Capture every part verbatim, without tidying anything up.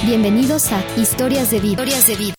Bienvenidos a Historias de Vida. Historias de Vida.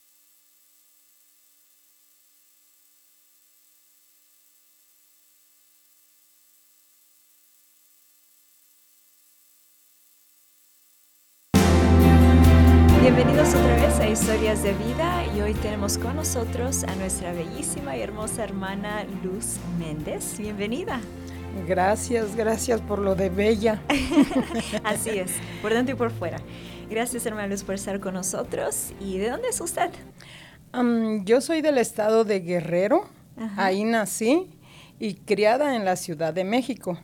Bienvenidos otra vez a Historias de Vida y hoy tenemos con nosotros a nuestra bellísima y hermosa hermana Luz Méndez. Bienvenida. Gracias, gracias por lo de bella. Así es, por dentro y por fuera. Gracias, hermana Luz, por estar con nosotros. ¿Y de dónde es usted? Um, yo soy del estado de Guerrero. Ajá. Ahí nací y criada en la Ciudad de México.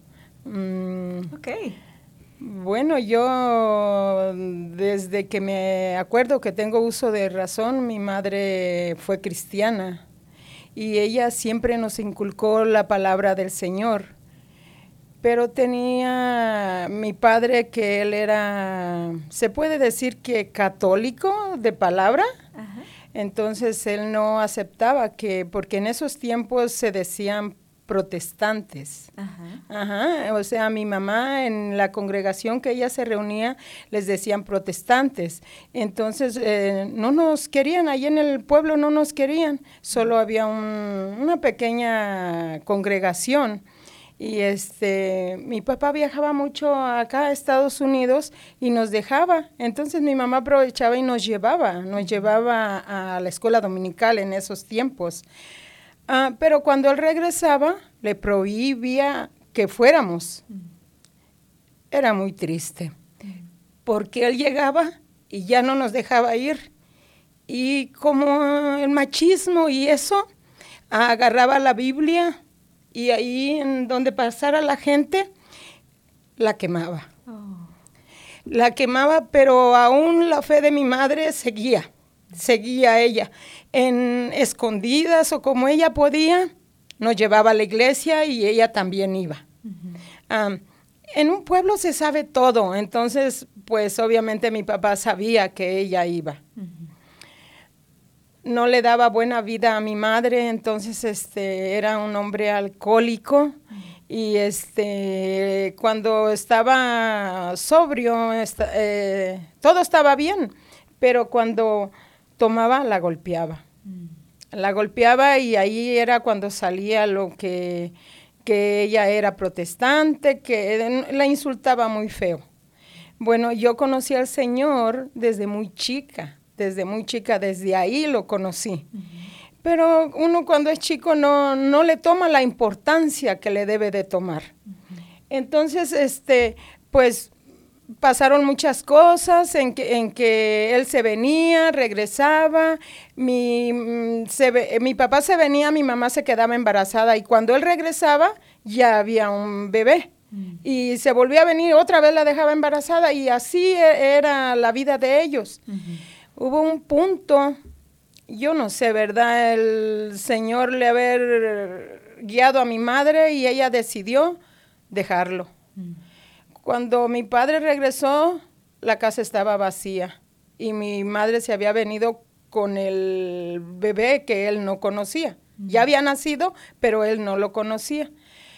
Um, ok. Bueno, yo desde que me acuerdo que tengo uso de razón, mi madre fue cristiana y ella siempre nos inculcó la palabra del Señor. Pero tenía mi padre que él era, se puede decir que católico de palabra. Ajá. Entonces él no aceptaba que, porque en esos tiempos se decían protestantes. Ajá. Ajá. O sea, mi mamá en la congregación que ella se reunía les decían protestantes. Entonces eh, no nos querían, ahí en el pueblo no nos querían, solo había un, una pequeña congregación. Y este, mi papá viajaba mucho acá a Estados Unidos y nos dejaba. Entonces mi mamá aprovechaba y nos llevaba, nos llevaba a la escuela dominical en esos tiempos. Uh, pero cuando él regresaba, le prohibía que fuéramos. Era muy triste, porque él llegaba y ya no nos dejaba ir. Y como el machismo y eso, agarraba la Biblia y ahí en donde pasara la gente, la quemaba. Oh. La quemaba, pero aún la fe de mi madre seguía, seguía ella. En escondidas o como ella podía, nos llevaba a la iglesia y ella también iba. Uh-huh. Um, en un pueblo se sabe todo, entonces, pues obviamente mi papá sabía que ella iba. Uh-huh. No le daba buena vida a mi madre, entonces este era un hombre alcohólico. Uh-huh. Y este cuando estaba sobrio, esta, eh, todo estaba bien, pero cuando tomaba, la golpeaba. Mm. La golpeaba y ahí era cuando salía lo que, que ella era protestante, que la insultaba muy feo. Bueno, yo conocí al Señor desde muy chica, desde muy chica, desde ahí lo conocí. Uh-huh. Pero uno cuando es chico no, no le toma la importancia que le debe de tomar. Uh-huh. Entonces, este, pues, pasaron muchas cosas en que, en que él se venía, regresaba, mi, se, mi papá se venía, mi mamá se quedaba embarazada y cuando él regresaba ya había un bebé. Mm. Y se volvía a venir, otra vez la dejaba embarazada y así era la vida de ellos. Uh-huh. Hubo un punto, yo no sé, ¿verdad? El Señor le haber guiado a mi madre y ella decidió dejarlo. Mm. Cuando mi padre regresó, la casa estaba vacía y mi madre se había venido con el bebé que él no conocía. Uh-huh. Ya había nacido, pero él no lo conocía.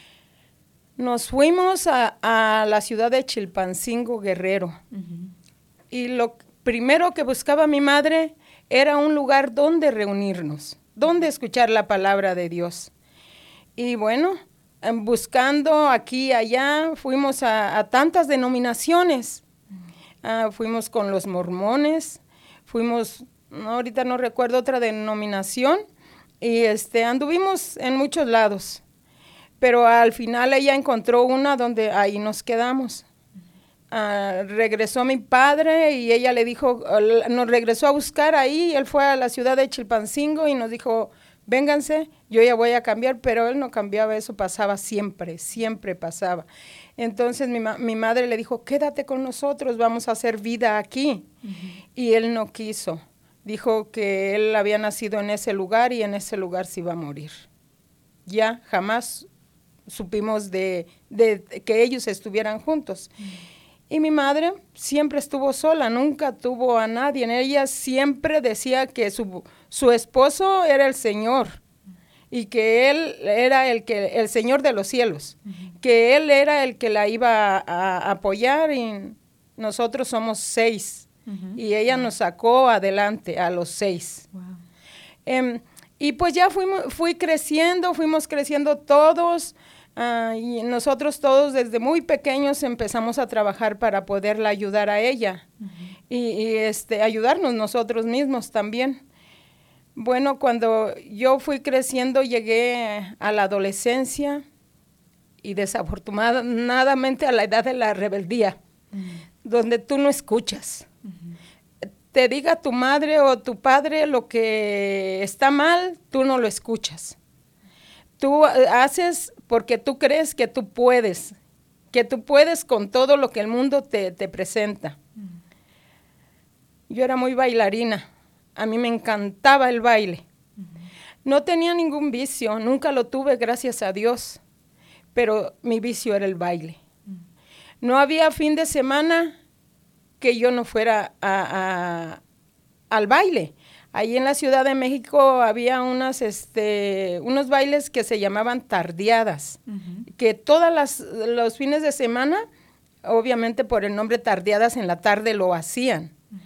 Nos fuimos a, a la ciudad de Chilpancingo, Guerrero. Uh-huh. Y lo primero que buscaba mi madre era un lugar donde reunirnos, donde escuchar la palabra de Dios. Y bueno, buscando aquí y allá, fuimos a, a tantas denominaciones. Uh, fuimos con los mormones, fuimos, no, ahorita no recuerdo otra denominación, y este, anduvimos en muchos lados. Pero al final ella encontró una donde ahí nos quedamos. Uh, regresó mi padre y ella le dijo, uh, nos regresó a buscar ahí, él fue a la ciudad de Chilpancingo y nos dijo, vénganse, yo ya voy a cambiar, pero él no cambiaba, eso pasaba siempre, siempre pasaba. Entonces mi, ma- mi madre le dijo, quédate con nosotros, vamos a hacer vida aquí. Uh-huh. Y él no quiso, dijo que él había nacido en ese lugar y en ese lugar se iba a morir. Ya jamás supimos de, de, de que ellos estuvieran juntos. Uh-huh. Y mi madre siempre estuvo sola, nunca tuvo a nadie. Ella siempre decía que su, su esposo era el Señor y que él era el, que, el Señor de los cielos, uh-huh. que él era el que la iba a, a apoyar y nosotros somos seis. Uh-huh. Y ella wow. nos sacó adelante a los seis. Wow. Um, y pues ya fuimos, fui creciendo, fuimos creciendo todos, uh, y nosotros todos desde muy pequeños empezamos a trabajar para poderla ayudar a ella. Uh-huh. y, y este, ayudarnos nosotros mismos también. Bueno, cuando yo fui creciendo llegué a la adolescencia y desafortunadamente a la edad de la rebeldía, uh-huh. donde tú no escuchas. Uh-huh. Te diga tu madre o tu padre lo que está mal, tú no lo escuchas. Tú haces porque tú crees que tú puedes, que tú puedes con todo lo que el mundo te, te presenta. Uh-huh. Yo era muy bailarina. A mí me encantaba el baile. Uh-huh. No tenía ningún vicio, nunca lo tuve, gracias a Dios, pero mi vicio era el baile. Uh-huh. No había fin de semana que yo no fuera a, a, al baile. Ahí en la Ciudad de México había unas, este, unos bailes que se llamaban tardeadas, uh-huh. que todos los fines de semana, obviamente por el nombre tardeadas, en la tarde lo hacían. Uh-huh.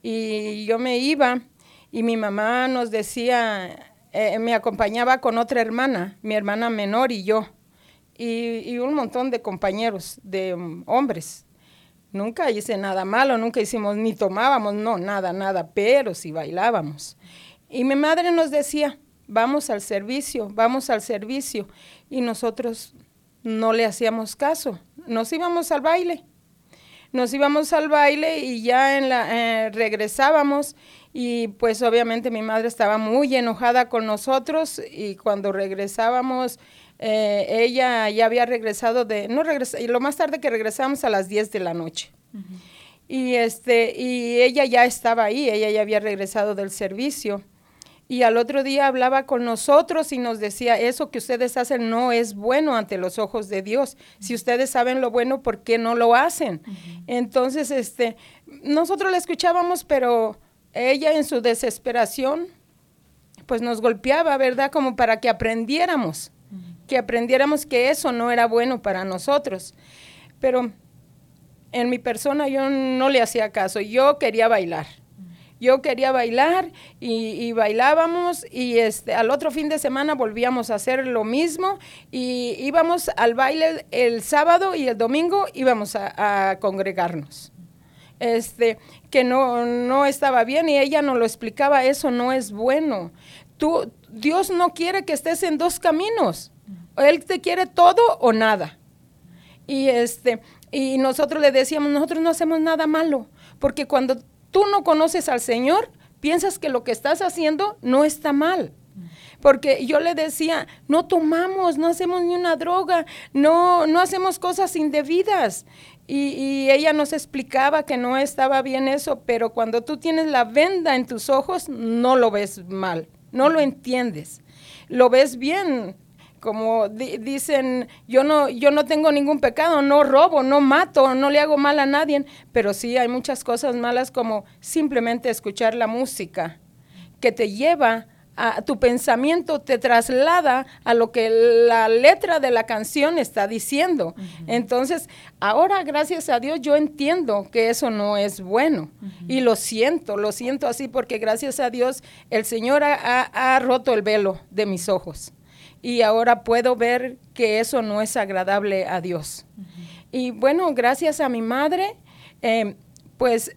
Y yo me iba... Y mi mamá nos decía, eh, me acompañaba con otra hermana, mi hermana menor y yo, y, y un montón de compañeros, de um, hombres. Nunca hice nada malo, nunca hicimos, ni tomábamos, no, nada, nada, pero sí bailábamos. Y mi madre nos decía, vamos al servicio, vamos al servicio, y nosotros no le hacíamos caso, nos íbamos al baile. Nos íbamos al baile y ya en la, eh, regresábamos y pues obviamente mi madre estaba muy enojada con nosotros y cuando regresábamos, eh, ella ya había regresado de, no regresó, y lo más tarde que regresamos a las diez de la noche. Uh-huh. Y, este, y ella ya estaba ahí, ella ya había regresado del servicio. Y al otro día hablaba con nosotros y nos decía, eso que ustedes hacen no es bueno ante los ojos de Dios. Si ustedes saben lo bueno, ¿por qué no lo hacen? Uh-huh. Entonces, este, nosotros la escuchábamos, pero ella en su desesperación, pues nos golpeaba, ¿verdad? Como para que aprendiéramos, uh-huh. que aprendiéramos que eso no era bueno para nosotros. Pero en mi persona yo no le hacía caso, yo quería bailar. Yo quería bailar y, y bailábamos y este, al otro fin de semana volvíamos a hacer lo mismo y íbamos al baile el sábado y el domingo íbamos a, a congregarnos. Este, que no, no estaba bien y ella nos lo explicaba, eso no es bueno. Tú, Dios no quiere que estés en dos caminos. Él te quiere todo o nada. Y, este, y nosotros le decíamos, nosotros no hacemos nada malo, porque cuando tú no conoces al Señor, piensas que lo que estás haciendo no está mal. Porque yo le decía, no tomamos, no hacemos ni una droga, no, no hacemos cosas indebidas. Y, y ella nos explicaba que no estaba bien eso, pero cuando tú tienes la venda en tus ojos, no lo ves mal, no lo entiendes, lo ves bien. Como di- dicen, yo no, yo no tengo ningún pecado, no robo, no mato, no le hago mal a nadie, pero sí hay muchas cosas malas como simplemente escuchar la música que te lleva a tu pensamiento, te traslada a lo que la letra de la canción está diciendo. Uh-huh. Entonces, ahora gracias a Dios yo entiendo que eso no es bueno. Uh-huh. Y lo siento, lo siento así porque gracias a Dios el Señor ha, ha, ha roto el velo de mis ojos. Y ahora puedo ver que eso no es agradable a Dios. Uh-huh. Y bueno, gracias a mi madre, eh, pues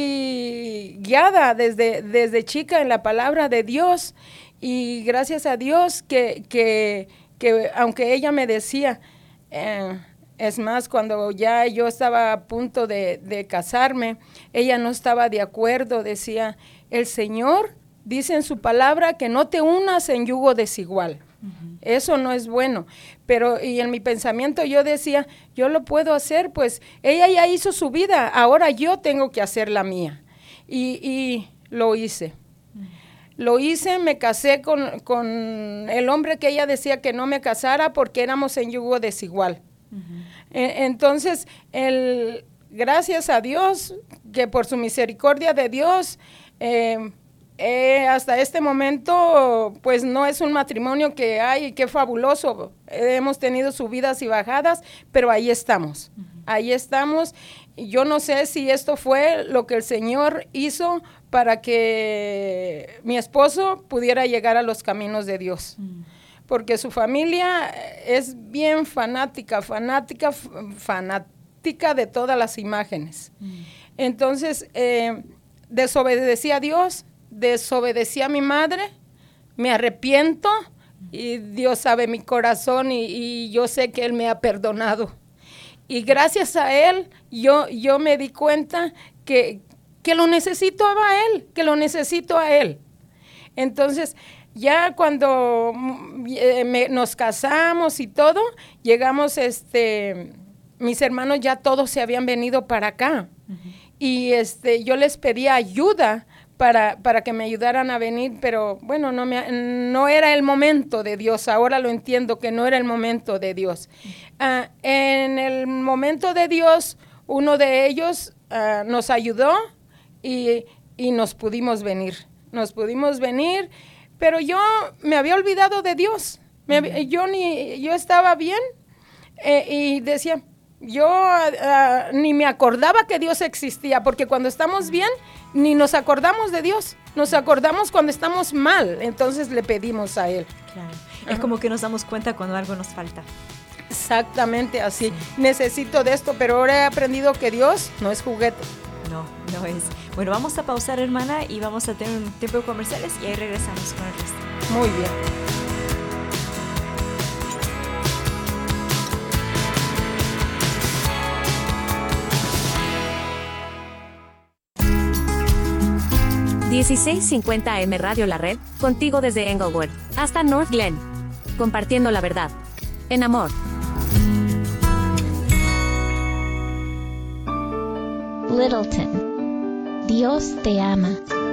fui guiada desde, desde chica en la palabra de Dios. Y gracias a Dios que, que, que aunque ella me decía, eh, es más, cuando ya yo estaba a punto de, de casarme, ella no estaba de acuerdo, decía, el Señor dice en su palabra que no te unas en yugo desigual. Uh-huh. Eso no es bueno, pero y en mi pensamiento yo decía, yo lo puedo hacer, pues ella ya hizo su vida, ahora yo tengo que hacer la mía, y, y lo hice, uh-huh. lo hice, me casé con, con el hombre que ella decía que no me casara porque éramos en yugo desigual. Uh-huh. e- entonces, el, gracias a Dios, que por su misericordia de Dios, eh, Eh, hasta este momento, pues no es un matrimonio que ay, qué fabuloso, eh, hemos tenido subidas y bajadas, pero ahí estamos, uh-huh. ahí estamos, yo no sé si esto fue lo que el Señor hizo para que mi esposo pudiera llegar a los caminos de Dios. Mm. Porque su familia es bien fanática, fanática, fanática de todas las imágenes. Mm. Entonces, eh, desobedecí a Dios, desobedecí a mi madre, me arrepiento y Dios sabe mi corazón y, y yo sé que Él me ha perdonado. Y gracias a Él, yo, yo me di cuenta que, que lo necesito a Él, que lo necesito a Él. Entonces, ya cuando eh, me, nos casamos y todo, llegamos, este, mis hermanos ya todos se habían venido para acá. Uh-huh. Y este, yo les pedía ayuda para, para que me ayudaran a venir, pero bueno, no, me, no era el momento de Dios. Ahora lo entiendo que no era el momento de Dios. Uh, en el momento de Dios, uno de ellos uh, nos ayudó y, y nos pudimos venir. Nos pudimos venir, pero yo me había olvidado de Dios. Me, yo, ni, yo estaba bien eh, y decía... Yo uh, ni me acordaba que Dios existía, porque cuando estamos bien, ni nos acordamos de Dios. Nos acordamos cuando estamos mal, entonces le pedimos a Él. Claro. Es como que nos damos cuenta cuando algo nos falta. Exactamente así. Sí. Necesito de esto, pero ahora he aprendido que Dios no es juguete. No, no es. Bueno, vamos a pausar, hermana, y vamos a tener un tiempo de comerciales y ahí regresamos con el resto. Muy bien. dieciséis cincuenta A M Radio La Red, contigo desde Englewood hasta North Glen. Compartiendo la verdad. En amor. Littleton. Dios te ama.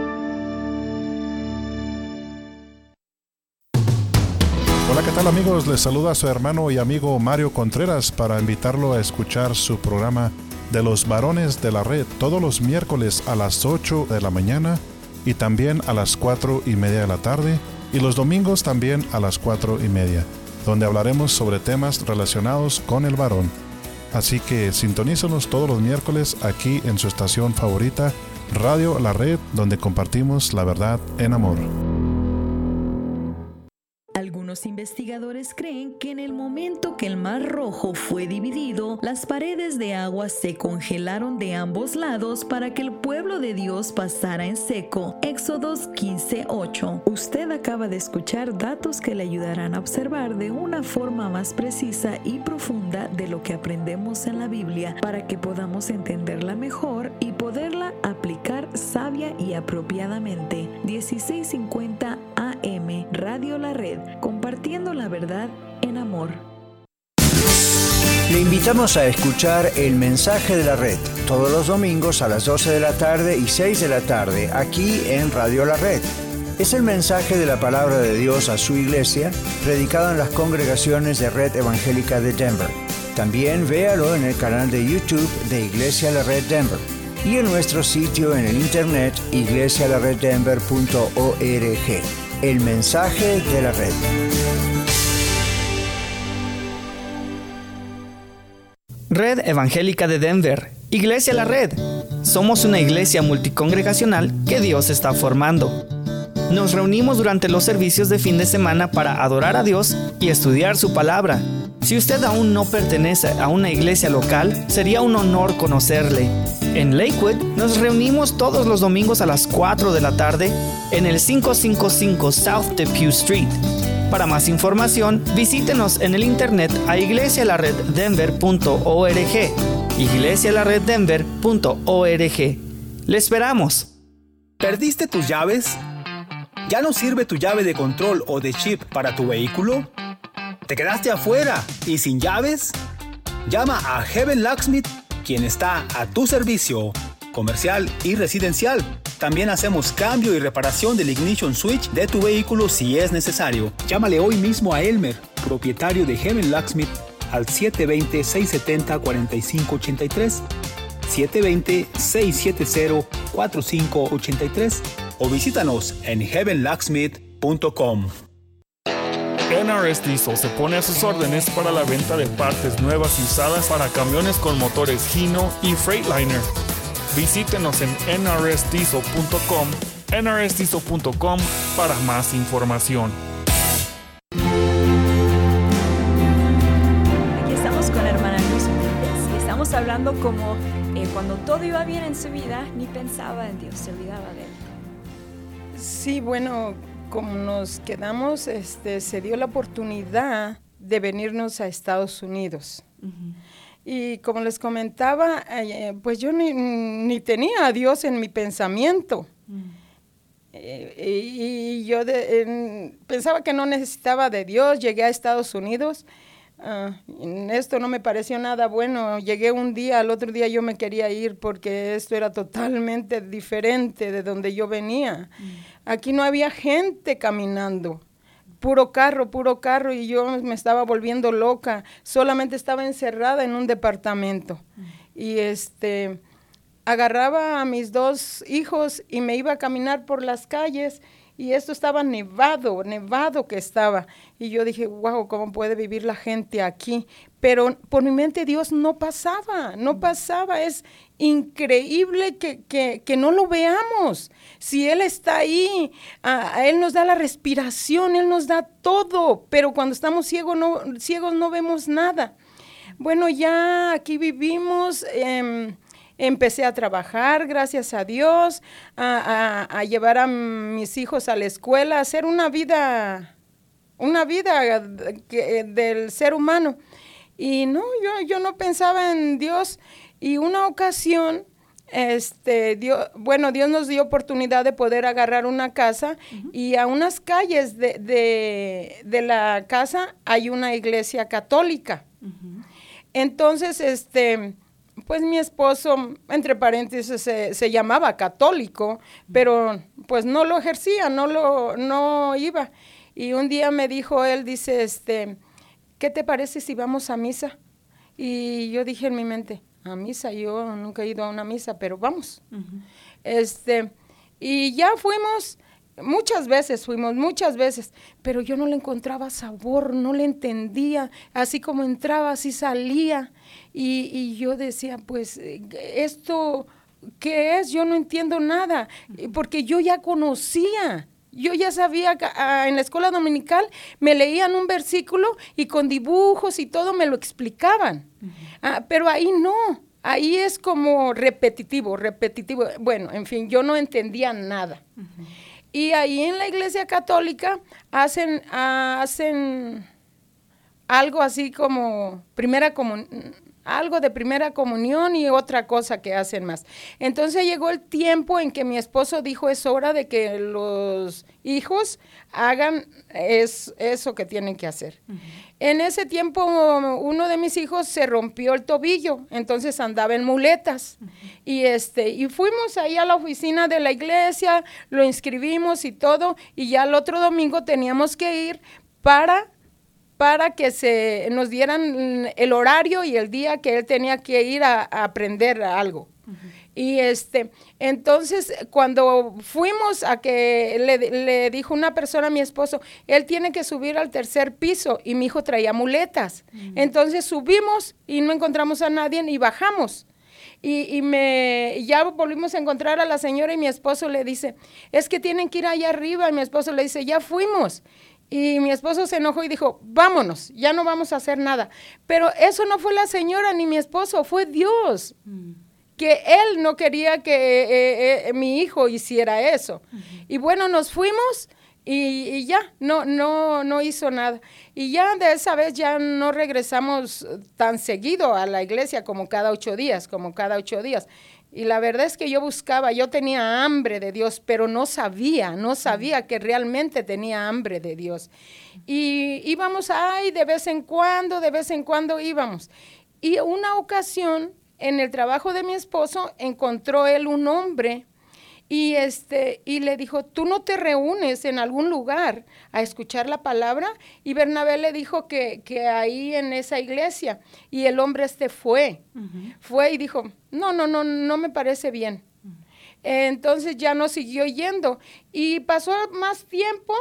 Hola, ¿qué tal amigos? Les saluda su hermano y amigo Mario Contreras para invitarlo a escuchar su programa de los varones de la red todos los miércoles a las ocho de la mañana y también a las cuatro y media de la tarde, y los domingos también a las cuatro y media, donde hablaremos sobre temas relacionados con el varón. Así que sintonízanos todos los miércoles aquí en su estación favorita, Radio La Red, donde compartimos la verdad en amor. Algunos investigadores creen que en el momento que el Mar Rojo fue dividido, las paredes de agua se congelaron de ambos lados para que el pueblo de Dios pasara en seco. Éxodos quince ocho. Usted acaba de escuchar datos que le ayudarán a observar de una forma más precisa y profunda de lo que aprendemos en la Biblia para que podamos entenderla mejor y poderla aplicar sabia y apropiadamente. dieciséis cincuenta A M Radio La Red, compartiendo la verdad en amor. Le invitamos a escuchar El Mensaje de la Red todos los domingos a las doce de la tarde y seis de la tarde aquí en Radio La Red. Es el mensaje de la palabra de Dios a su iglesia, predicado en las congregaciones de Red Evangélica de Denver. También véalo en el canal de YouTube de Iglesia La Red Denver y en nuestro sitio en el internet iglesia la red denver punto org. El mensaje de la red. Red Evangélica de Denver, Iglesia La Red. Somos una iglesia multicongregacional que Dios está formando. Nos reunimos durante los servicios de fin de semana para adorar a Dios y estudiar su palabra. Si usted aún no pertenece a una iglesia local, sería un honor conocerle. En Lakewood nos reunimos todos los domingos a las cuatro de la tarde en el quinientos cincuenta y cinco South Depew Street. Para más información, visítenos en el internet a iglesia la red denver punto org, iglesia la red denver punto org. ¡Le esperamos! ¿Perdiste tus llaves? ¿Ya no sirve tu llave de control o de chip para tu vehículo? ¿Te quedaste afuera y sin llaves? Llama a Heaven Locksmith, quien está a tu servicio, comercial y residencial. También hacemos cambio y reparación del ignition switch de tu vehículo si es necesario. Llámale hoy mismo a Elmer, propietario de Heaven Locksmith, al siete dos cero, seis siete cero, cuatro cinco ocho tres, siete dos cero, seis siete cero, cuatro cinco ocho tres, o visítanos en heaven locksmith punto com. En N R S Diesel se pone a sus órdenes para la venta de partes nuevas y usadas para camiones con motores Hino y Freightliner. Visítenos en N R S diesel punto com, N R S diesel punto com para más información. Aquí estamos con la hermana Luz Méndez y estamos hablando como eh, cuando todo iba bien en su vida, ni pensaba en Dios, se olvidaba de Él. Sí, bueno, como nos quedamos, este, se dio la oportunidad de venirnos a Estados Unidos. Uh-huh. Y como les comentaba, eh, pues yo ni, ni tenía a Dios en mi pensamiento. Uh-huh. eh, y, y yo de, en, pensaba que no necesitaba de Dios. Llegué a Estados Unidos. Uh, esto no me pareció nada bueno. Llegué un día, al otro día yo me quería ir porque esto era totalmente diferente de donde yo venía. Mm. Aquí no había gente caminando, puro carro, puro carro, y yo me estaba volviendo loca. Solamente estaba encerrada en un departamento. Mm. Y este, agarraba a mis dos hijos y me iba a caminar por las calles. Y esto estaba nevado, nevado que estaba. Y yo dije, wow, ¿cómo puede vivir la gente aquí? Pero por mi mente Dios no pasaba, no pasaba. Es increíble que, que, que no lo veamos. Si Él está ahí, a, a Él nos da la respiración, Él nos da todo. Pero cuando estamos ciegos no, ciegos no vemos nada. Bueno, ya aquí vivimos. Eh, Empecé a trabajar, gracias a Dios, a, a, a llevar a mis hijos a la escuela, a hacer una vida, una vida que, del ser humano. Y no, yo, yo no pensaba en Dios. Y una ocasión, este, Dios, bueno, Dios nos dio oportunidad de poder agarrar una casa. Uh-huh. Y a unas calles de, de, de la casa hay una iglesia católica. Uh-huh. Entonces, este... pues mi esposo, entre paréntesis, se, se llamaba católico, pero pues no lo ejercía, no lo, no iba. Y un día me dijo él, dice, este, ¿qué te parece si vamos a misa? Y yo dije en mi mente, a misa, yo nunca he ido a una misa, pero vamos. Uh-huh. Este, y ya fuimos, muchas veces fuimos, muchas veces, pero yo no le encontraba sabor, no le entendía, así como entraba, así salía. Y, y yo decía, pues, ¿esto qué es? Yo no entiendo nada, porque yo ya conocía, yo ya sabía que ah, en la escuela dominical me leían un versículo y con dibujos y todo me lo explicaban, uh-huh. ah, pero ahí no, ahí es como repetitivo, repetitivo, bueno, en fin, yo no entendía nada. Uh-huh. Y ahí en la iglesia católica hacen, uh, hacen algo así como primera comunión, algo de primera comunión y otra cosa que hacen más. Entonces llegó el tiempo en que mi esposo dijo, es hora de que los hijos hagan es, eso que tienen que hacer. Uh-huh. En ese tiempo uno de mis hijos se rompió el tobillo, entonces andaba en muletas. Uh-huh. Y, este, y fuimos ahí a la oficina de la iglesia, lo inscribimos y todo, y ya el otro domingo teníamos que ir para... para que se nos dieran el horario y el día que él tenía que ir a, a aprender algo. Uh-huh. Y este, entonces, cuando fuimos a que le, le dijo una persona a mi esposo, él tiene que subir al tercer piso, y mi hijo traía muletas. Uh-huh. Entonces subimos y no encontramos a nadie y bajamos. Y, y me ya volvimos a encontrar a la señora y mi esposo le dice, es que tienen que ir allá arriba. Y mi esposo le dice, ya fuimos. Y mi esposo se enojó y dijo, vámonos, ya no vamos a hacer nada. Pero eso no fue la señora ni mi esposo, fue Dios. Mm. Que Él no quería que eh, eh, mi hijo hiciera eso. Uh-huh. Y bueno, nos fuimos y, y ya, no, no, no hizo nada. Y ya de esa vez ya no regresamos tan seguido a la iglesia como cada ocho días, como cada ocho días. Y la verdad es que yo buscaba, yo tenía hambre de Dios, pero no sabía, no sabía que realmente tenía hambre de Dios. Y íbamos, ay, de vez en cuando, de vez en cuando íbamos. Y una ocasión, en el trabajo de mi esposo, encontró él un hombre y, este, y le dijo, ¿tú no te reúnes en algún lugar a escuchar la palabra? Y Bernabé le dijo que, que ahí en esa iglesia. Y el hombre este fue, uh-huh. fue y dijo, no, no, no, no me parece bien. Uh-huh. Entonces ya no siguió yendo. Y pasó más tiempo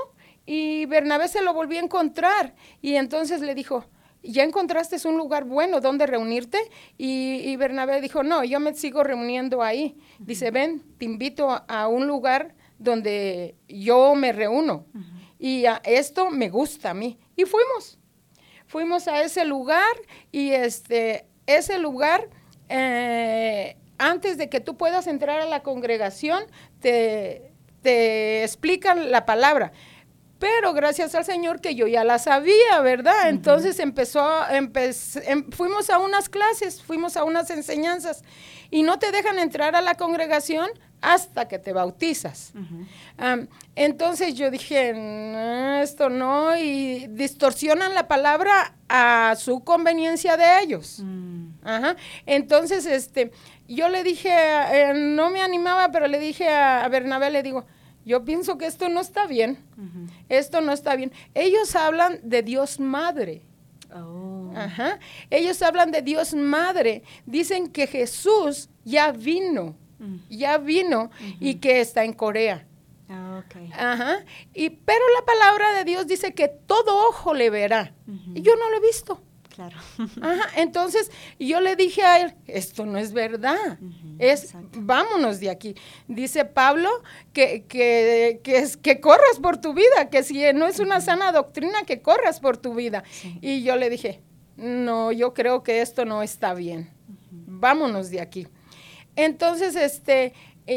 Y Bernabé se lo volvió a encontrar y entonces le dijo, ¿ya encontraste un lugar bueno donde reunirte? Y, y Bernabé dijo, no, yo me sigo reuniendo ahí. Uh-huh. Dice, ven, te invito a, a un lugar donde yo me reúno. Uh-huh. Y a esto me gusta a mí. Y fuimos. Fuimos a ese lugar y este, ese lugar, eh, antes de que tú puedas entrar a la congregación, te, te explican la palabra. Pero gracias al Señor que yo ya la sabía, ¿verdad? Uh-huh. Entonces empezó, empecé, em, fuimos a unas clases, fuimos a unas enseñanzas y no te dejan entrar a la congregación hasta que te bautizas. Uh-huh. Um, entonces yo dije, no, esto no, y distorsionan la palabra a su conveniencia de ellos. Uh-huh. Ajá. Entonces, este, yo le dije, eh, no me animaba, pero le dije a, a Bernabé, le digo, yo pienso que esto no está bien, uh-huh. esto no está bien. Ellos hablan de Dios Madre. Oh. Ajá. Ellos hablan de Dios Madre. Dicen que Jesús ya vino, uh-huh. ya vino uh-huh. y que está en Corea. Oh, okay. Ajá. Y, pero la palabra de Dios dice que todo ojo le verá. Uh-huh. Y yo no lo he visto. Claro. Ajá, entonces yo le dije a él, esto no es verdad, uh-huh, es exacto. Vámonos de aquí. Dice Pablo que, que, que, es, que corras por tu vida, que si no es una uh-huh. sana doctrina, que corras por tu vida. Sí. Y yo le dije, no, yo creo que esto no está bien, uh-huh. vámonos de aquí. Entonces, este,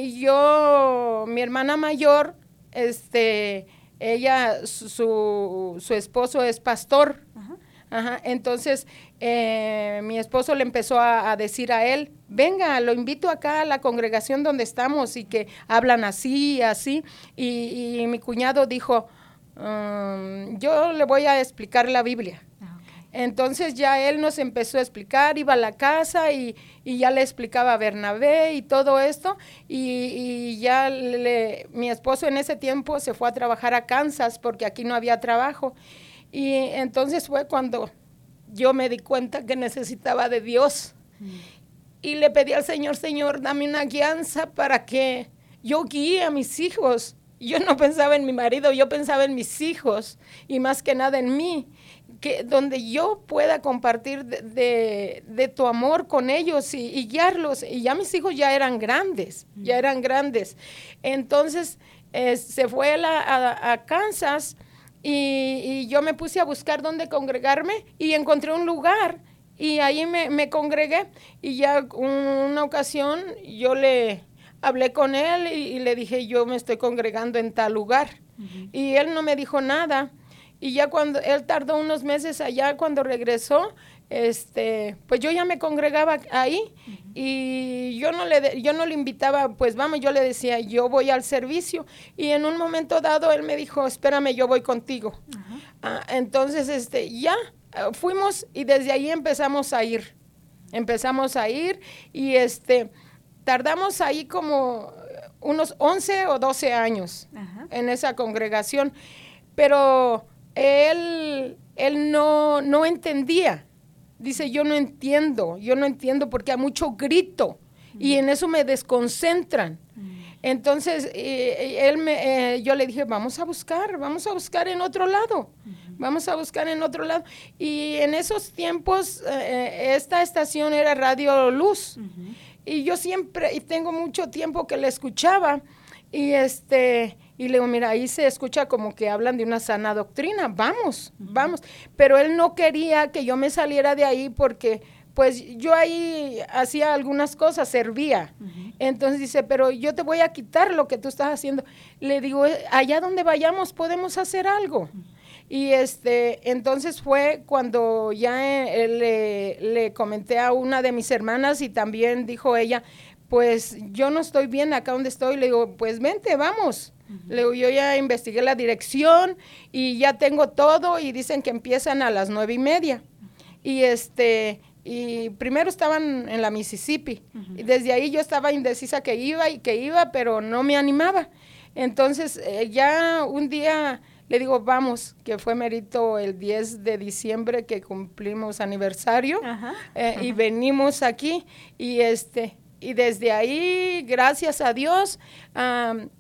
yo, mi hermana mayor, este, ella, su, su esposo es pastor. Uh-huh. Ajá, entonces eh, mi esposo le empezó a, a decir a él, venga, lo invito acá a la congregación donde estamos y que hablan así, así, y, y mi cuñado dijo, um, yo le voy a explicar la Biblia. Okay. Entonces ya él nos empezó a explicar, iba a la casa y, y ya le explicaba a Bernabé y todo esto, y, y ya le, mi esposo en ese tiempo se fue a trabajar a Kansas porque aquí no había trabajo. Y entonces fue cuando yo me di cuenta que necesitaba de Dios. Mm. Y le pedí al Señor, Señor, dame una guianza para que yo guíe a mis hijos. Yo no pensaba en mi marido, yo pensaba en mis hijos y más que nada en mí, que donde yo pueda compartir de, de, de tu amor con ellos y, y guiarlos. Y ya mis hijos ya eran grandes, mm. ya eran grandes. Entonces eh, se fue la, a, a Kansas. Y, y yo me puse a buscar dónde congregarme y encontré un lugar y ahí me, me congregué y ya una ocasión yo le hablé con él y, y le dije yo me estoy congregando en tal lugar. Uh-huh. Y él no me dijo nada y ya cuando él tardó unos meses allá, cuando regresó, este, pues yo ya me congregaba ahí. Uh-huh. Y yo no le yo no le invitaba, pues vamos, yo le decía, yo voy al servicio. Y en un momento dado él me dijo, espérame, yo voy contigo. Uh-huh. Ah, entonces, este, ya uh, fuimos y desde ahí empezamos a ir. Empezamos a ir y este, tardamos ahí como unos once o doce años uh-huh. en esa congregación. Pero él, él no, no entendía. Dice, yo no entiendo, yo no entiendo porque hay mucho grito mm. y en eso me desconcentran. Mm. Entonces, eh, él me, eh, yo le dije, vamos a buscar, vamos a buscar en otro lado, mm-hmm. vamos a buscar en otro lado. Y en esos tiempos, eh, esta estación era Radio Luz. Mm-hmm. Y yo siempre, y tengo mucho tiempo que la escuchaba, y este... Y le digo, mira, ahí se escucha como que hablan de una sana doctrina, vamos, uh-huh. vamos. Pero él no quería que yo me saliera de ahí porque, pues, yo ahí hacía algunas cosas, servía. Uh-huh. Entonces dice, pero yo te voy a quitar lo que tú estás haciendo. Le digo, allá donde vayamos podemos hacer algo. Uh-huh. Y este, entonces fue cuando ya eh, le, le comenté a una de mis hermanas y también dijo ella, pues, yo no estoy bien acá donde estoy. Le digo, pues, vente, vamos. Le digo, yo ya investigué la dirección y ya tengo todo y dicen que empiezan a las nueve y media. Y este, y primero estaban en la Mississippi. Uh-huh. Y desde ahí yo estaba indecisa que iba y que iba, pero no me animaba. Entonces eh, ya un día le digo, vamos, que fue mérito el diez de diciembre que cumplimos aniversario. Uh-huh. eh, uh-huh. Y venimos aquí y este, y desde ahí, gracias a Dios, um,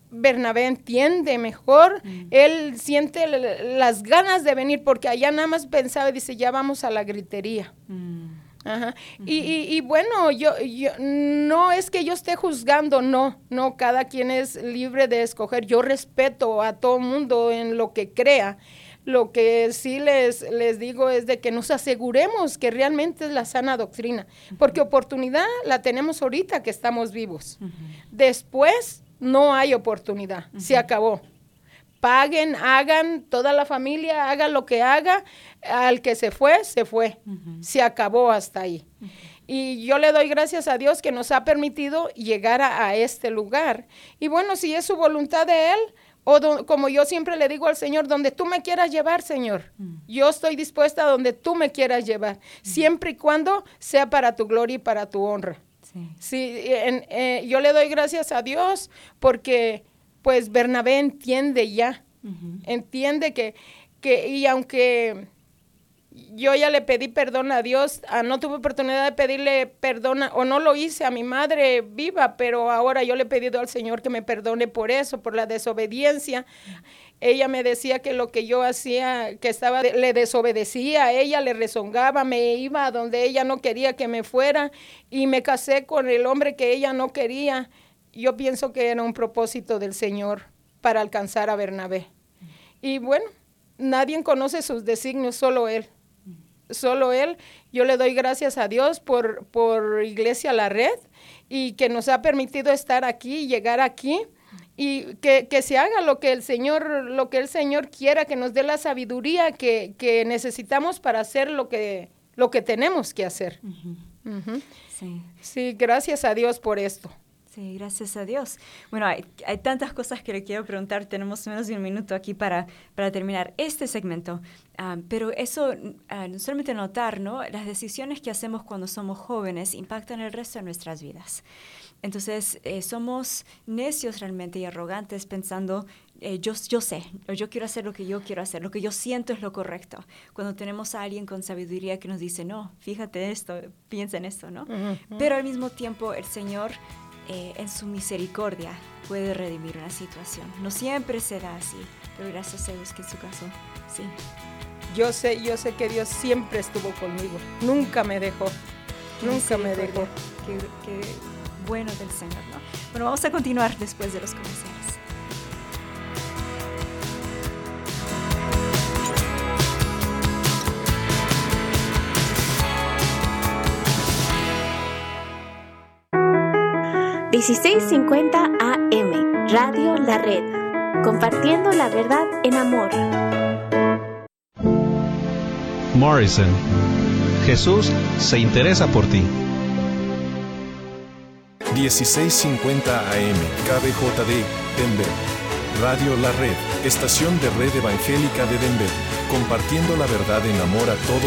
Bernabé entiende mejor, mm. él siente l- las ganas de venir, porque allá nada más pensaba y dice, ya vamos a la gritería. Mm. Ajá. Uh-huh. Y, y, y bueno, yo, yo no es que yo esté juzgando, no, no, cada quien es libre de escoger. Yo respeto a todo mundo en lo que crea. Lo que sí les, les digo es de que nos aseguremos que realmente es la sana doctrina, porque oportunidad la tenemos ahorita que estamos vivos. Uh-huh. Después no hay oportunidad, uh-huh. se acabó. Paguen, hagan, toda la familia haga lo que haga, al que se fue, se fue, uh-huh. se acabó hasta ahí. Uh-huh. Y yo le doy gracias a Dios que nos ha permitido llegar a, a este lugar. Y bueno, si es su voluntad de Él, o do, como yo siempre le digo al Señor, donde tú me quieras llevar, Señor, uh-huh. yo estoy dispuesta a donde tú me quieras llevar, uh-huh. siempre y cuando sea para tu gloria y para tu honra. Sí. Sí, en, eh, yo le doy gracias a Dios porque pues Bernabé entiende ya, uh-huh. entiende que, que, y aunque yo ya le pedí perdón a Dios, ah, no tuve oportunidad de pedirle perdón, a, o no lo hice a mi madre viva, pero ahora yo le he pedido al Señor que me perdone por eso, por la desobediencia. Uh-huh. Ella me decía que lo que yo hacía, que estaba, le desobedecía a ella, le rezongaba, me iba a donde ella no quería que me fuera, y me casé con el hombre que ella no quería. Yo pienso que era un propósito del Señor para alcanzar a Bernabé. Y bueno, nadie conoce sus designios, solo Él. Solo Él. Yo le doy gracias a Dios por, por Iglesia La Red y que nos ha permitido estar aquí, llegar aquí y que, que se haga lo que el Señor, lo que el Señor quiera, que nos dé la sabiduría que, que necesitamos para hacer lo que, lo que tenemos que hacer. Uh-huh. Uh-huh. Sí. Sí, gracias a Dios por esto. Sí, gracias a Dios. Bueno, hay, hay tantas cosas que le quiero preguntar. Tenemos menos de un minuto aquí para, para terminar este segmento. Um, pero eso, uh, no solamente notar, ¿no? Las decisiones que hacemos cuando somos jóvenes impactan el resto de nuestras vidas. Entonces, eh, somos necios realmente y arrogantes pensando, eh, yo, yo sé, o yo quiero hacer lo que yo quiero hacer, lo que yo siento es lo correcto. Cuando tenemos a alguien con sabiduría que nos dice, no, fíjate esto, piensa en esto, ¿no? Uh-huh. Pero al mismo tiempo, el Señor... Eh, en su misericordia puede redimir una situación. No siempre será así, pero gracias a Dios que en su caso, sí. Yo sé, yo sé que Dios siempre estuvo conmigo, nunca me dejó, nunca me dejó. Qué, qué bueno del Señor, ¿no? Bueno, vamos a continuar después de los comerciales. dieciséis cincuenta A M, Radio La Red, compartiendo la verdad en amor. Morrison, Jesús se interesa por ti. dieciséis cincuenta A M, K B J D, Denver. Radio La Red, estación de red evangélica de Denver, compartiendo la verdad en amor a todo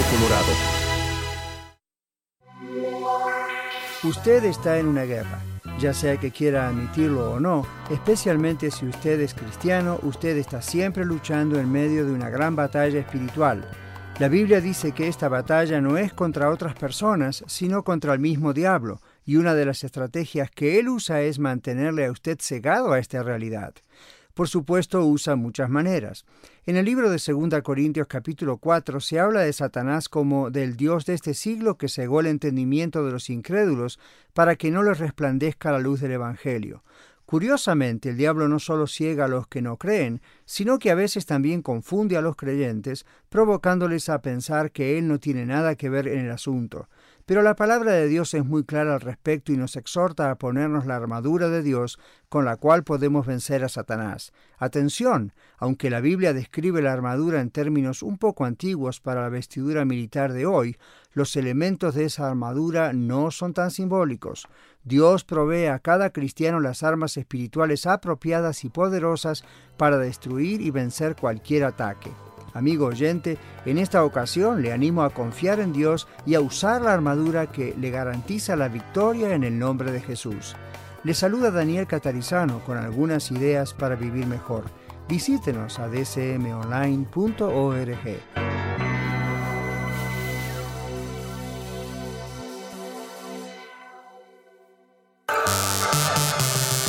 Colorado. Usted está en una guerra. Ya sea que quiera admitirlo o no, especialmente si usted es cristiano, usted está siempre luchando en medio de una gran batalla espiritual. La Biblia dice que esta batalla no es contra otras personas, sino contra el mismo diablo, y una de las estrategias que él usa es mantenerle a usted cegado a esta realidad. Por supuesto, usa muchas maneras. En el libro de Segunda Corintios capítulo cuatro se habla de Satanás como del Dios de este siglo que cegó el entendimiento de los incrédulos para que no les resplandezca la luz del Evangelio. Curiosamente, el diablo no solo ciega a los que no creen, sino que a veces también confunde a los creyentes, provocándoles a pensar que él no tiene nada que ver en el asunto. Pero la palabra de Dios es muy clara al respecto y nos exhorta a ponernos la armadura de Dios con la cual podemos vencer a Satanás. Atención, aunque la Biblia describe la armadura en términos un poco antiguos para la vestidura militar de hoy, los elementos de esa armadura no son tan simbólicos. Dios provee a cada cristiano las armas espirituales apropiadas y poderosas para destruir y vencer cualquier ataque. Amigo oyente, en esta ocasión le animo a confiar en Dios y a usar la armadura que le garantiza la victoria en el nombre de Jesús. Le saluda Daniel Catarizano con algunas ideas para vivir mejor. Visítenos a d c m online punto org.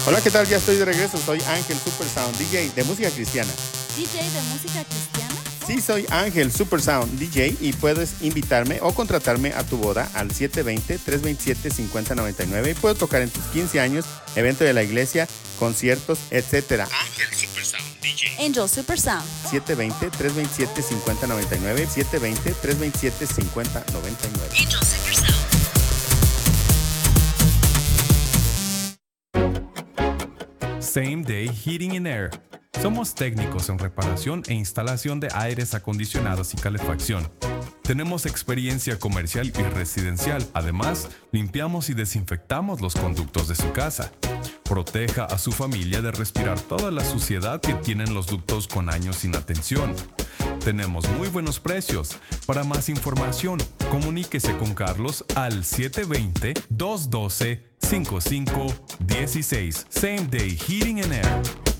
Hola, ¿qué tal? Ya estoy de regreso. Soy Ángel Super Sound, D J de música cristiana. ¿D J de música cristiana? Sí, soy Ángel Super Sound, D J, y puedes invitarme o contratarme a tu boda al siete dos cero, tres dos siete, cinco cero nueve nueve y puedo tocar en tus quince años, evento de la iglesia, conciertos, etcétera. Ángel Super Sound, D J. Angel Super Sound. siete dos cero, tres dos siete, cinco cero nueve nueve, siete dos cero, tres dos siete, cinco cero nueve nueve. Angel Super Sound. Same Day Heating and Air. Somos técnicos en reparación e instalación de aires acondicionados y calefacción. Tenemos experiencia comercial y residencial. Además, limpiamos y desinfectamos los conductos de su casa. Proteja a su familia de respirar toda la suciedad que tienen los ductos con años sin atención. Tenemos muy buenos precios. Para más información, comuníquese con Carlos al siete dos cero, dos uno dos, cinco cinco uno seis. Same Day Heating and Air.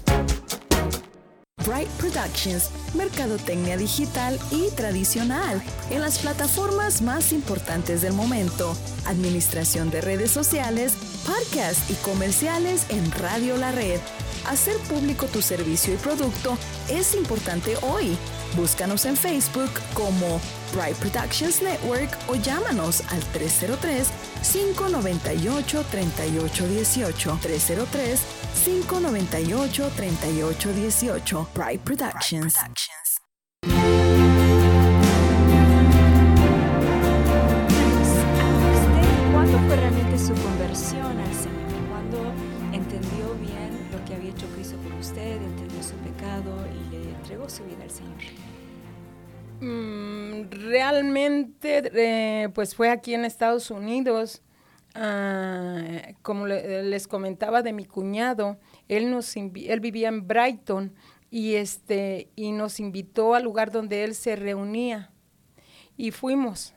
Bright Productions, mercadotecnia digital y tradicional en las plataformas más importantes del momento, administración de redes sociales, podcasts y comerciales en Radio La Red. Hacer público tu servicio y producto es importante hoy. Búscanos en Facebook como Bright Productions Network o llámanos al tres cero tres, cinco nueve ocho, tres ocho uno ocho. tres cero tres, cinco nueve ocho, tres ocho uno ocho. Bright Productions. Bright Productions. ¿Cuándo fue realmente su conversión al Señor? ¿Cuándo entendió bien lo que había hecho Cristo por usted, entendió su pecado y le entregó su vida al Señor? Mm, realmente, eh, pues fue aquí en Estados Unidos. Uh, como le, les comentaba de mi cuñado, él nos invi- él vivía en Brighton y este y nos invitó al lugar donde él se reunía y fuimos.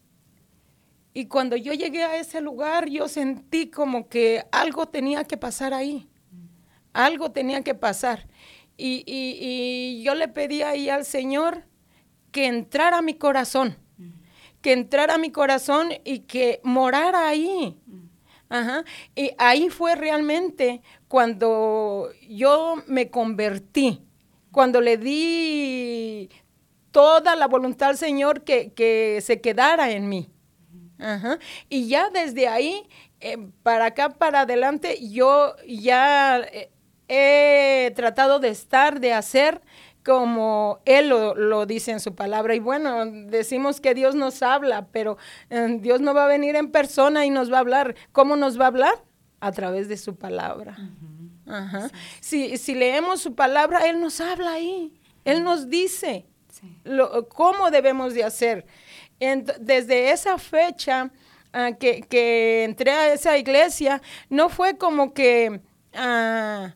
Y cuando yo llegué a ese lugar, yo sentí como que algo tenía que pasar ahí, algo tenía que pasar. Y, y, y yo le pedí ahí al Señor que entrara a mi corazón, que entrara a mi corazón y que morara ahí. Ajá. Y ahí fue realmente cuando yo me convertí, cuando le di toda la voluntad al Señor que, que se quedara en mí. Ajá. Y ya desde ahí, eh, para acá, para adelante, yo ya eh, he tratado de estar, de hacer como Él lo, lo dice en su palabra. Y bueno, decimos que Dios nos habla, pero eh, Dios no va a venir en persona y nos va a hablar. ¿Cómo nos va a hablar? A través de su palabra. Uh-huh. Ajá. Sí. Si, si leemos su palabra, Él nos habla ahí. Él nos dice sí. lo, cómo debemos de hacer. Ent- desde esa fecha uh, que, que entré a esa iglesia, no fue como que... Uh,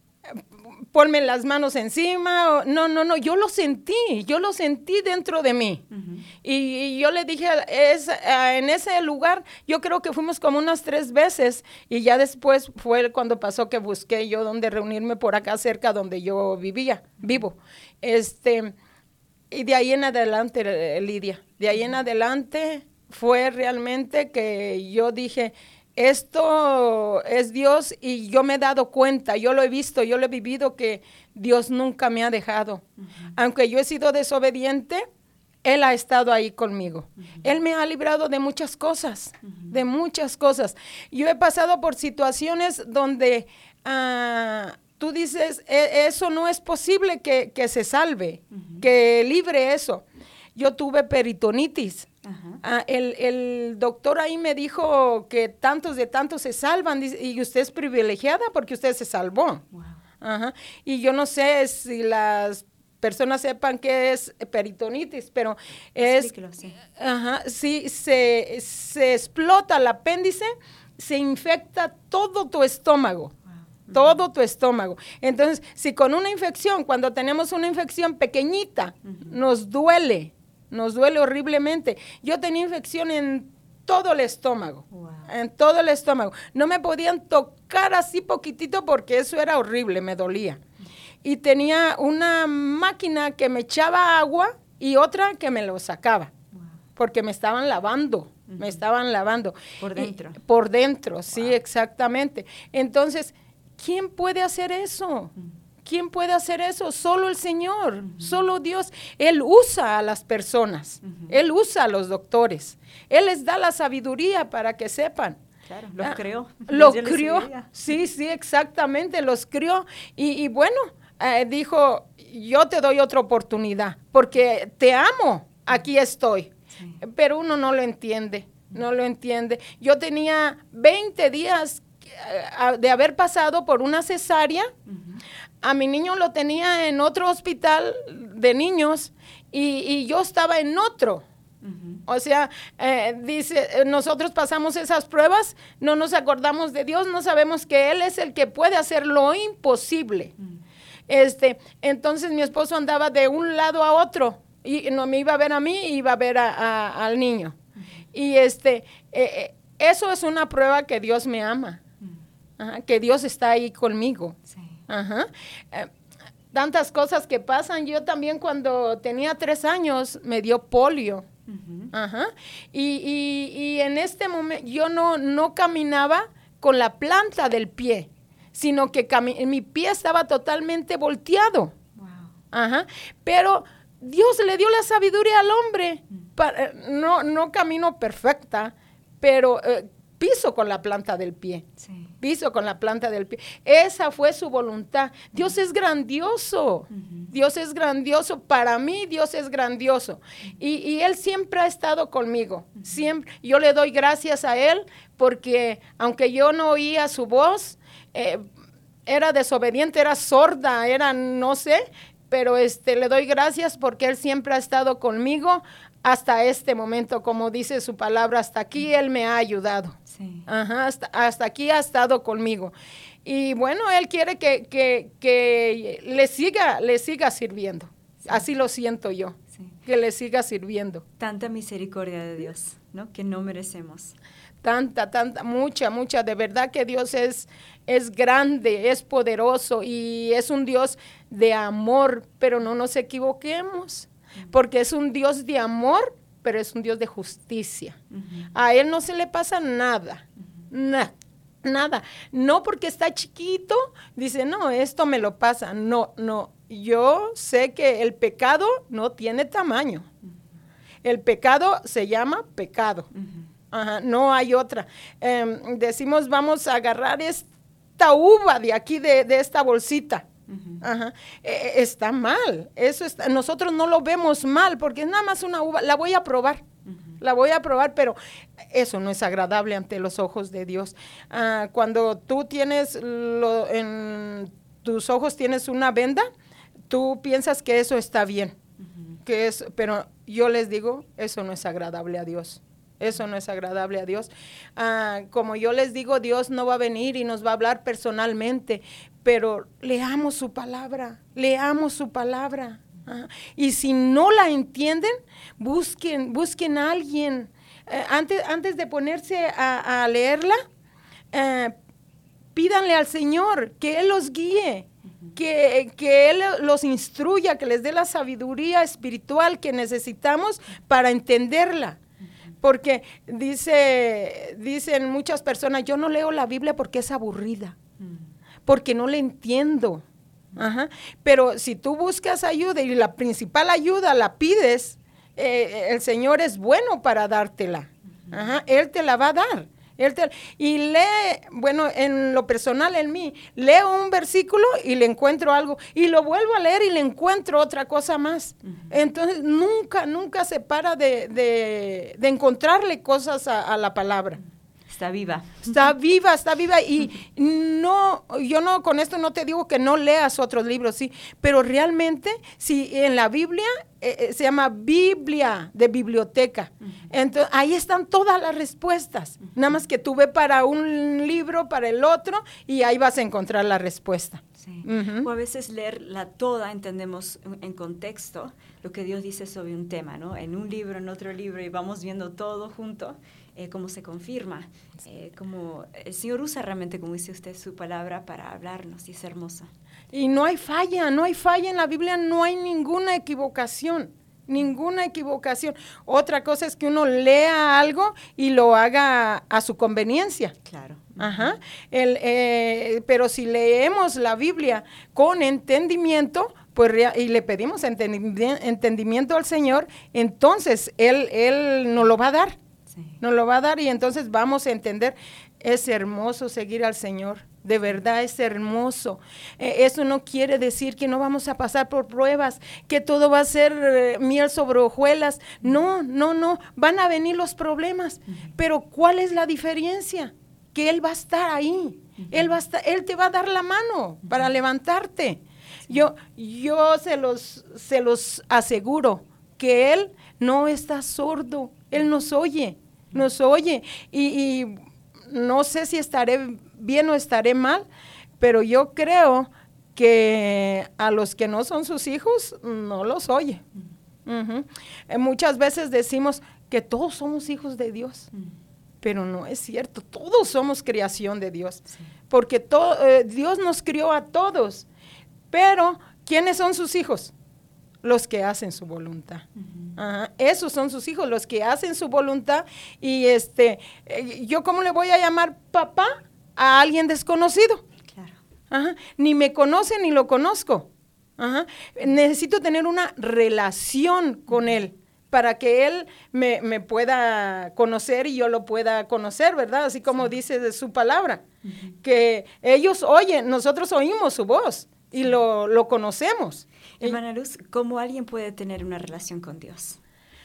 ponme las manos encima, o, no, no, no, yo lo sentí, yo lo sentí dentro de mí. Uh-huh. y, y yo le dije, es, uh, en ese lugar, yo creo que fuimos como unas tres veces, y ya después fue cuando pasó que busqué yo donde reunirme por acá cerca donde yo vivía, vivo. Este, y de ahí en adelante, Lidia, de ahí en adelante fue realmente que yo dije, esto es Dios y yo me he dado cuenta, yo lo he visto, yo lo he vivido que Dios nunca me ha dejado. Uh-huh. Aunque yo he sido desobediente, Él ha estado ahí conmigo. Uh-huh. Él me ha librado de muchas cosas, uh-huh. de muchas cosas. Yo he pasado por situaciones donde uh, tú dices, e- eso no es posible que, que se salve, uh-huh. que libre eso. Yo tuve peritonitis. Uh-huh. Ah, el, el doctor ahí me dijo que tantos de tantos se salvan y usted es privilegiada porque usted se salvó. Wow. Ajá. Y yo no sé si las personas sepan qué es peritonitis, pero es... Explíquelo, sí. Ajá, sí, se, se explota el apéndice, se infecta todo tu estómago. Wow. Todo tu estómago. Entonces, si con una infección, cuando tenemos una infección pequeñita, uh-huh. nos duele, nos duele horriblemente. Yo tenía infección en todo el estómago, wow. en todo el estómago. No me podían tocar así poquitito porque eso era horrible, me dolía. Y tenía una máquina que me echaba agua y otra que me lo sacaba, wow. porque me estaban lavando, uh-huh. me estaban lavando. Por dentro. Y, por dentro, wow. sí, exactamente. Entonces, ¿quién puede hacer eso? ¿Quién puede hacer eso? Solo el Señor, uh-huh. solo Dios. Él usa a las personas, uh-huh. Él usa a los doctores. Él les da la sabiduría para que sepan. Claro, los ah, creó. Lo crió, sí, sí, exactamente, los crió. Y, y bueno, eh, dijo, yo te doy otra oportunidad, porque te amo, aquí estoy. Sí. Pero uno no lo entiende, no lo entiende. Yo tenía veinte días uh, de haber pasado por una cesárea. Uh-huh. A mi niño lo tenía en otro hospital de niños y, y yo estaba en otro. Uh-huh. O sea, eh, dice, nosotros pasamos esas pruebas, no nos acordamos de Dios, no sabemos que Él es el que puede hacer lo imposible. Uh-huh. Este, entonces mi esposo andaba de un lado a otro y no me iba a ver a mí, iba a ver a, a, al niño. Uh-huh. Y este, eh, eso es una prueba que Dios me ama, uh-huh. Ajá, que Dios está ahí conmigo. Sí. Ajá. Eh, tantas cosas que pasan. Yo también cuando tenía tres años me dio polio. Uh-huh. Ajá. Y, y, y en este momento yo no, no caminaba con la planta del pie, sino que cami- mi pie estaba totalmente volteado. Wow. Ajá. Pero Dios le dio la sabiduría al hombre. Uh-huh. Para, no, no camino perfecta, pero eh, piso con la planta del pie. Sí. Piso con la planta del pie. Esa fue su voluntad. Dios es grandioso. Uh-huh. Dios es grandioso. Para mí, Dios es grandioso. Uh-huh. Y, y Él siempre ha estado conmigo. Uh-huh. Siempre. Yo le doy gracias a Él porque aunque yo no oía su voz, eh, era desobediente, era sorda, era no sé, pero este, le doy gracias porque Él siempre ha estado conmigo hasta este momento, como dice su palabra, hasta aquí Él me ha ayudado. Sí. Ajá, hasta, hasta aquí ha estado conmigo. Y bueno, Él quiere que, que, que le siga, le siga sirviendo. Sí. Así lo siento yo, sí. Que le siga sirviendo. Tanta misericordia de Dios, ¿no? Que no merecemos. Tanta, tanta, mucha, mucha. De verdad que Dios es, es grande, es poderoso y es un Dios de amor, pero no nos equivoquemos. Porque es un Dios de amor, pero es un Dios de justicia. Uh-huh. A Él no se le pasa nada, uh-huh. nada, nada. No porque está chiquito, dice, no, esto me lo pasa. No, no, yo sé que el pecado no tiene tamaño. Uh-huh. El pecado se llama pecado. Uh-huh. Ajá, no hay otra. Eh, decimos, vamos a agarrar esta uva de aquí, de, de esta bolsita. Uh-huh. Ajá. Eh, está mal, eso está, nosotros no lo vemos mal porque es nada más una uva, la voy a probar, uh-huh. la voy a probar, pero eso no es agradable ante los ojos de Dios. Ah, cuando tú tienes, lo, en tus ojos tienes una venda, tú piensas que eso está bien, uh-huh. que es, pero yo les digo, eso no es agradable a Dios. Eso no es agradable a Dios. Ah, como yo les digo, Dios no va a venir y nos va a hablar personalmente, pero leamos su palabra, leamos su palabra. Ah, y si no la entienden, busquen, busquen a alguien. Eh, antes, antes de ponerse a, a leerla, eh, pídanle al Señor que Él los guíe. Que, que Él los instruya, que les dé la sabiduría espiritual que necesitamos para entenderla. Porque dice, dicen muchas personas, yo no leo la Biblia porque es aburrida, mm. porque no la entiendo. Ajá. Pero si tú buscas ayuda y la principal ayuda la pides, eh, el Señor es bueno para dártela. Ajá. Él te la va a dar. Él te, y lee, bueno, en lo personal en mí, leo un versículo y le encuentro algo, y lo vuelvo a leer y le encuentro otra cosa más. Uh-huh. Entonces, nunca, nunca se para de, de, de encontrarle cosas a, a la palabra. Está viva. Está viva, está viva. Y no, yo no, con esto no te digo que no leas otros libros, sí, pero realmente, si en la Biblia, eh, se llama Biblia de biblioteca. Uh-huh. Entonces, ahí están todas las respuestas. Uh-huh. Nada más que tú ve para un libro, para el otro, y ahí vas a encontrar la respuesta. Sí. Uh-huh. O a veces leerla toda, entendemos en, en contexto lo que Dios dice sobre un tema, ¿no? En un libro, en otro libro, y vamos viendo todo junto. Eh, cómo se confirma, eh, como el Señor usa realmente, como dice usted, su palabra para hablarnos, y es hermosa. Y no hay falla, no hay falla en la Biblia, no hay ninguna equivocación, ninguna equivocación. Otra cosa es que uno lea algo y lo haga a, a su conveniencia. Claro. Ajá. El, eh, pero si leemos la Biblia con entendimiento, pues, y le pedimos entendimiento al Señor, entonces Él, Él nos lo va a dar. Sí. Nos lo va a dar y entonces vamos a entender. Es hermoso seguir al Señor. De verdad es hermoso. Eh, eso no quiere decir que no vamos a pasar por pruebas, que todo va a ser eh, miel sobre hojuelas. No, no, no. Van a venir los problemas. Uh-huh. Pero ¿cuál es la diferencia? Que Él va a estar ahí. Uh-huh. Él va a estar, Él te va a dar la mano uh-huh. para levantarte. Sí. Yo, yo se los, se los aseguro que Él no está sordo. Él nos oye, nos oye. Y, y no sé si estaré bien o estaré mal, pero yo creo que a los que no son sus hijos, no los oye. Uh-huh. Eh, muchas veces decimos que todos somos hijos de Dios, uh-huh. pero no es cierto, todos somos creación de Dios, sí. porque to- eh, Dios nos crió a todos, pero ¿quiénes son sus hijos? Los que hacen su voluntad. Uh-huh. Ajá. Esos son sus hijos, los que hacen su voluntad. Y este, eh, ¿yo cómo le voy a llamar papá a alguien desconocido? Claro. Ajá. Ni me conoce ni lo conozco. Ajá. Necesito tener una relación con él para que él me, me pueda conocer y yo lo pueda conocer, ¿verdad? Así como sí. dice de su palabra, uh-huh. que ellos oyen, nosotros oímos su voz y lo, lo conocemos. Hermana Luz, ¿cómo alguien puede tener una relación con Dios?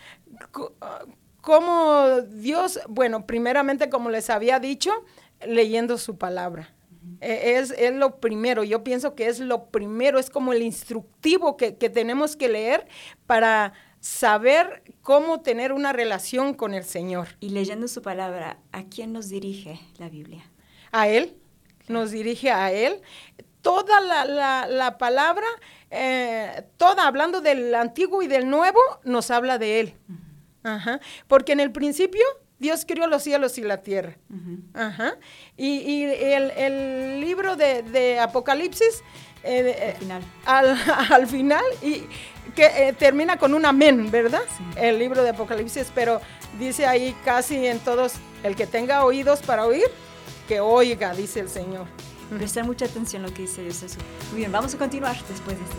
¿Cómo Dios? Bueno, primeramente, como les había dicho, leyendo su palabra. Uh-huh. Es, es lo primero, yo pienso que es lo primero, es como el instructivo que, que tenemos que leer para saber cómo tener una relación con el Señor. Y leyendo su palabra, ¿a quién nos dirige la Biblia? A Él, claro. Nos dirige a Él. Toda la, la, la palabra, eh, toda, hablando del Antiguo y del Nuevo, nos habla de Él. Uh-huh. Ajá. Porque en el principio, Dios creó los cielos y la tierra. Uh-huh. Ajá. Y, y el, el libro de, de Apocalipsis, eh, al final, al, al final y que eh, termina con un amén, ¿verdad? Sí. El libro de Apocalipsis, pero dice ahí casi en todos, el que tenga oídos para oír, que oiga, dice el Señor. Prestar mucha atención a lo que dice Dios Jesús. Muy bien, vamos a continuar después de este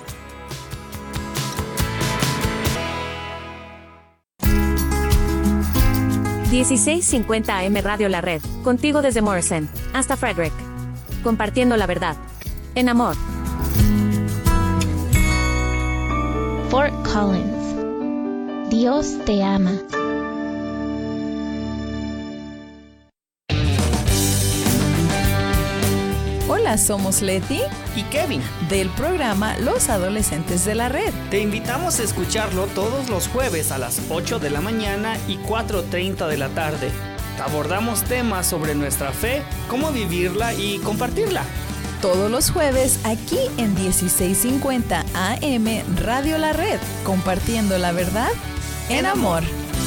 segmento. dieciséis cincuenta A M Radio La Red, contigo desde Morrison hasta Frederick. Compartiendo la verdad. En amor. Fort Collins. Dios te ama. Hola, somos Leti y Kevin del programa Los Adolescentes de la Red. Te invitamos a escucharlo todos los jueves a las ocho de la mañana y cuatro treinta de la tarde. Abordamos temas sobre nuestra fe, cómo vivirla y compartirla. Todos los jueves aquí en dieciséis cincuenta A M Radio La Red, compartiendo la verdad en amor.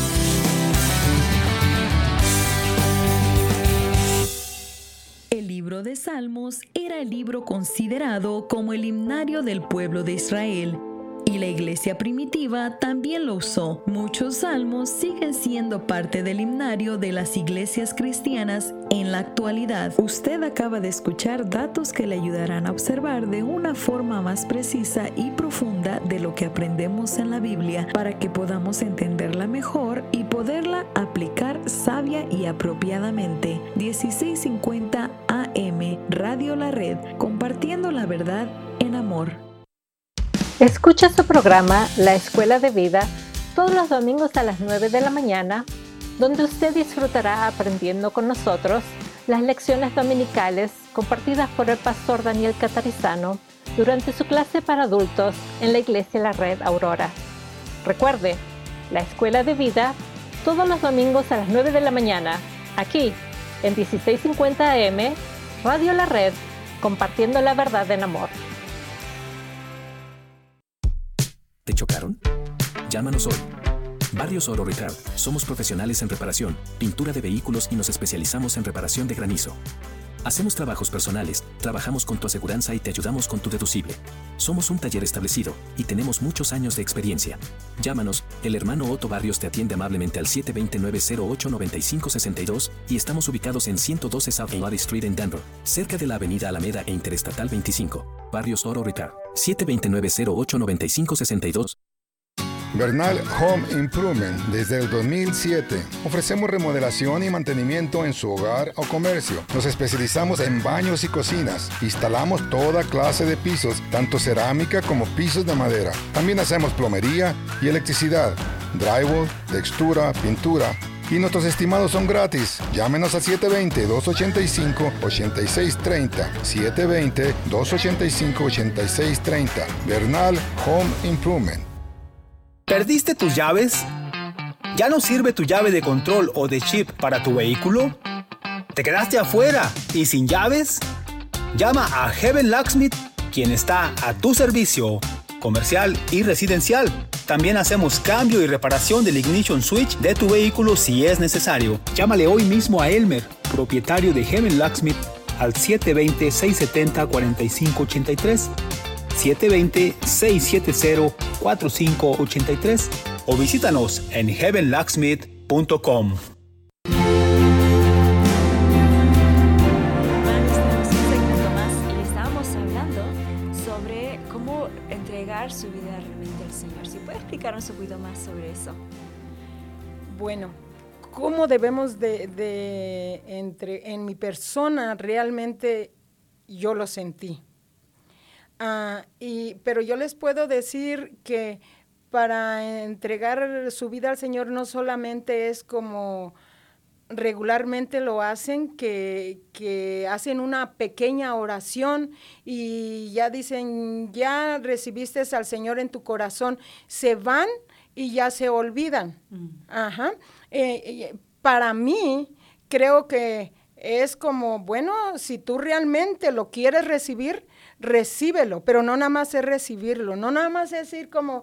El libro de Salmos era el libro considerado como el himnario del pueblo de Israel. Y la iglesia primitiva también lo usó. Muchos salmos siguen siendo parte del himnario de las iglesias cristianas en la actualidad. Usted acaba de escuchar datos que le ayudarán a observar de una forma más precisa y profunda de lo que aprendemos en la Biblia, para que podamos entenderla mejor y poderla aplicar sabia y apropiadamente. dieciséis cincuenta A M Radio La Red, compartiendo la verdad en amor. Escucha su programa La Escuela de Vida todos los domingos a las nueve de la mañana, donde usted disfrutará aprendiendo con nosotros las lecciones dominicales compartidas por el pastor Daniel Catarizano durante su clase para adultos en la Iglesia La Red Aurora. Recuerde, La Escuela de Vida todos los domingos a las nueve de la mañana, aquí en dieciséis cincuenta A M Radio La Red, compartiendo la verdad en amor. ¿Te chocaron? Llámanos hoy. Barrios Oro Repair. Somos profesionales en reparación, pintura de vehículos y nos especializamos en reparación de granizo. Hacemos trabajos personales, trabajamos con tu aseguranza y te ayudamos con tu deducible. Somos un taller establecido y tenemos muchos años de experiencia. Llámanos, el hermano Otto Barrios te atiende amablemente al siete dos nueve, cero ocho nueve cinco seis dos y estamos ubicados en ciento doce South Lottie Street en Denver, cerca de la avenida Alameda e Interestatal veinticinco. Barrios Auto Repair, siete dos nueve, cero ocho nueve cinco seis dos. Bernal Home Improvement desde el dos mil siete. Ofrecemos remodelación y mantenimiento en su hogar o comercio. Nos especializamos en baños y cocinas. Instalamos toda clase de pisos, tanto cerámica como pisos de madera. También hacemos plomería y electricidad, drywall, textura, pintura. Y nuestros estimados son gratis. Llámenos al siete dos cero, dos ocho cinco, ocho seis tres cero. siete dos cero, dos ocho cinco, ocho seis tres cero. Bernal Home Improvement. ¿Perdiste tus llaves? ¿Ya no sirve tu llave de control o de chip para tu vehículo? ¿Te quedaste afuera y sin llaves? Llama a Heaven Locksmith, quien está a tu servicio, comercial y residencial. También hacemos cambio y reparación del ignition switch de tu vehículo si es necesario. Llámale hoy mismo a Elmer, propietario de Heaven Locksmith, al siete dos cero, seis siete cero, cuatro cinco ocho tres. siete dos cero, seis siete cero, cuatro cinco ocho tres o visítanos en heaven locksmith punto com. Y estábamos hablando sobre cómo entregar su vida realmente al Señor. ¿Si puede explicarnos un poquito más sobre eso? Bueno, ¿cómo debemos de, de entre, en mi persona realmente yo lo sentí? Uh, y, pero yo les puedo decir que para entregar su vida al Señor no solamente es como regularmente lo hacen, que, que hacen una pequeña oración y ya dicen, ya recibiste al Señor en tu corazón, se van y ya se olvidan. Mm. Ajá. Eh, eh, para mí, creo que es como, bueno, si tú realmente lo quieres recibir, recíbelo, pero no nada más es recibirlo, no nada más es ir como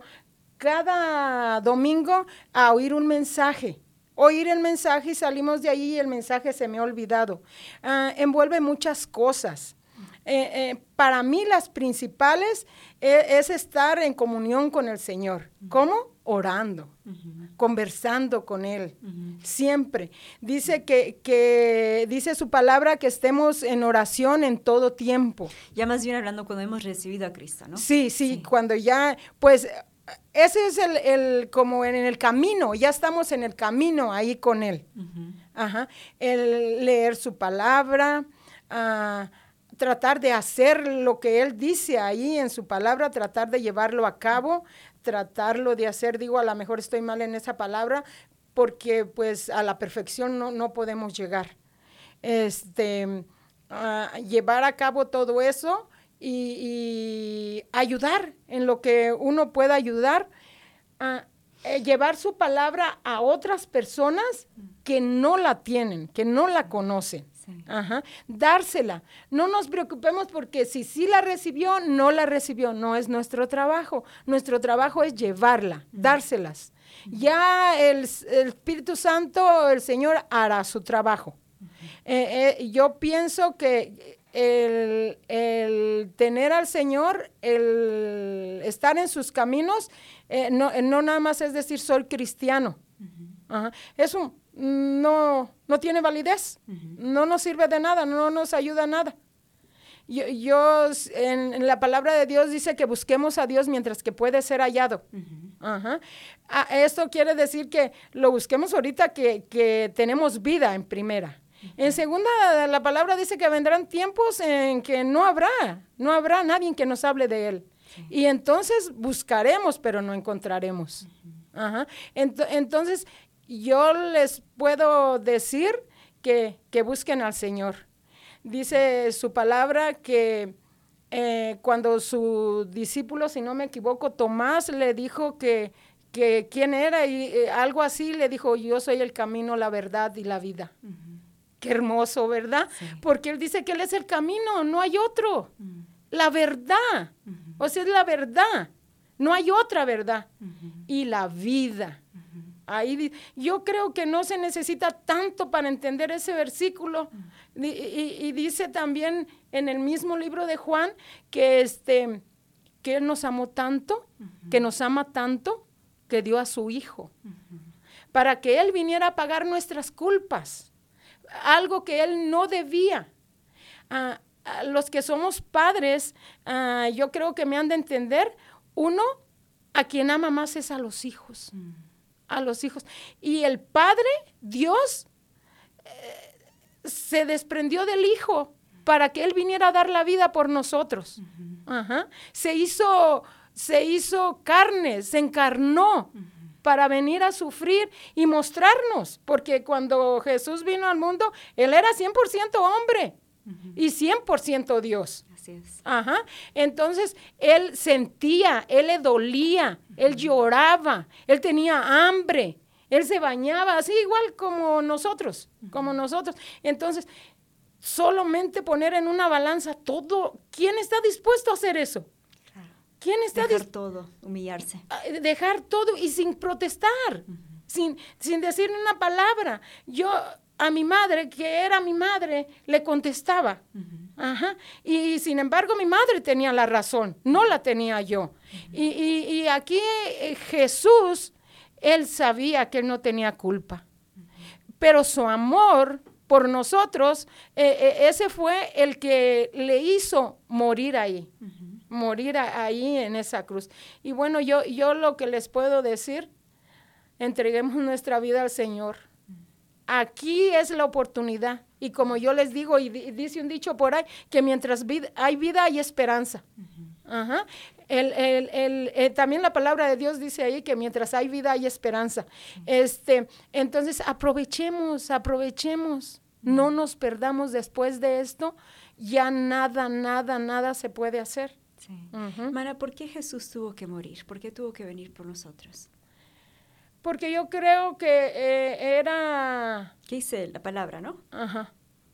cada domingo a oír un mensaje, oír el mensaje y salimos de ahí y el mensaje se me ha olvidado. Uh, envuelve muchas cosas. Eh, eh, para mí las principales es, es estar en comunión con el Señor. ¿Cómo? Orando, uh-huh. Conversando con Él, uh-huh. Siempre. Dice que, que, dice su palabra que estemos en oración en todo tiempo. Ya más bien hablando cuando hemos recibido a Cristo, ¿no? Sí, sí, sí. Cuando ya, pues, ese es el, el, como en el camino, ya estamos en el camino ahí con Él. Uh-huh. Ajá. El leer su palabra, uh, tratar de hacer lo que Él dice ahí en su palabra, tratar de llevarlo a cabo, tratarlo de hacer, digo, a lo mejor estoy mal en esa palabra, porque pues a la perfección no, no podemos llegar. Este, uh, llevar a cabo todo eso y, y ayudar en lo que uno pueda ayudar, uh, eh, llevar su palabra a otras personas que no la tienen, que no la conocen. Sí. Ajá. Dársela. No nos preocupemos porque si sí la recibió, no la recibió. No es nuestro trabajo. Nuestro trabajo es llevarla, uh-huh. Dárselas. Uh-huh. Ya el, el Espíritu Santo, el Señor hará su trabajo. Uh-huh. Eh, eh, yo pienso que el, el tener al Señor, el estar en sus caminos, eh, no, no nada más es decir soy cristiano. Uh-huh. Ajá. Eso no, no tiene validez, uh-huh. No nos sirve de nada, no nos ayuda a nada. Yo, yo en, en la palabra de Dios dice que busquemos a Dios mientras que puede ser hallado. Uh-huh. Ajá. Ah, esto quiere decir que lo busquemos ahorita que, que tenemos vida en primera. Uh-huh. En segunda, la palabra dice que vendrán tiempos en que no habrá, no habrá nadie que nos hable de Él. Sí. Y entonces buscaremos, pero no encontraremos. Uh-huh. Ajá. Ent- entonces, yo les puedo decir que, que busquen al Señor. Dice su palabra que eh, cuando su discípulo, si no me equivoco, Tomás le dijo que, que quién era y eh, algo así, le dijo, yo soy el camino, la verdad y la vida. Uh-huh. Qué hermoso, ¿verdad? Sí. Porque él dice que él es el camino, no hay otro. Uh-huh. La verdad, uh-huh. O sea, es la verdad, no hay otra verdad. Uh-huh. Y la vida. Uh-huh. Ahí yo creo que no se necesita tanto para entender ese versículo. Mm. Y, y, y dice también en el mismo libro de Juan que, este, que Él nos amó tanto, uh-huh. que nos ama tanto, que dio a su Hijo, uh-huh. para que Él viniera a pagar nuestras culpas, algo que Él no debía. Uh, los que somos padres, uh, yo creo que me han de entender, uno, a quien ama más es a los hijos, mm. a los hijos. Y el Padre, Dios, eh, se desprendió del Hijo para que Él viniera a dar la vida por nosotros. Uh-huh. Ajá. Se hizo, se hizo carne, se encarnó uh-huh. para venir a sufrir y mostrarnos, porque cuando Jesús vino al mundo, Él era cien por ciento hombre. Uh-huh. Y cien por ciento Dios. Así es. Ajá. Entonces, Él sentía, Él le dolía, uh-huh. Él lloraba, Él tenía hambre, Él se bañaba, así igual como nosotros, uh-huh. como nosotros. Entonces, solamente poner en una balanza todo, ¿quién está dispuesto a hacer eso? Claro. ¿Quién está Dejar dis- todo, humillarse. Dejar todo y sin protestar, uh-huh. sin, sin decir una palabra. Yo... A mi madre, que era mi madre, le contestaba. Uh-huh. Ajá. Y sin embargo, mi madre tenía la razón, no la tenía yo. Uh-huh. Y, y, y aquí eh, Jesús, Él sabía que Él no tenía culpa. Uh-huh. Pero su amor por nosotros, eh, eh, ese fue el que le hizo morir ahí. Uh-huh. Morir a, ahí en esa cruz. Y bueno, yo, yo lo que les puedo decir, entreguemos nuestra vida al Señor. Aquí es la oportunidad, y como yo les digo, y, y dice un dicho por ahí, que mientras vid- hay vida hay esperanza. Uh-huh. Ajá. El, el, el, eh, también la palabra de Dios dice ahí que mientras hay vida hay esperanza. Uh-huh. Este, entonces aprovechemos, aprovechemos, uh-huh. no nos perdamos después de esto, ya nada, nada, nada se puede hacer. Sí. Uh-huh. Mana, ¿por qué Jesús tuvo que morir? ¿Por qué tuvo que venir por nosotros? Porque yo creo que eh, era... ¿Qué dice la palabra, no? Ajá.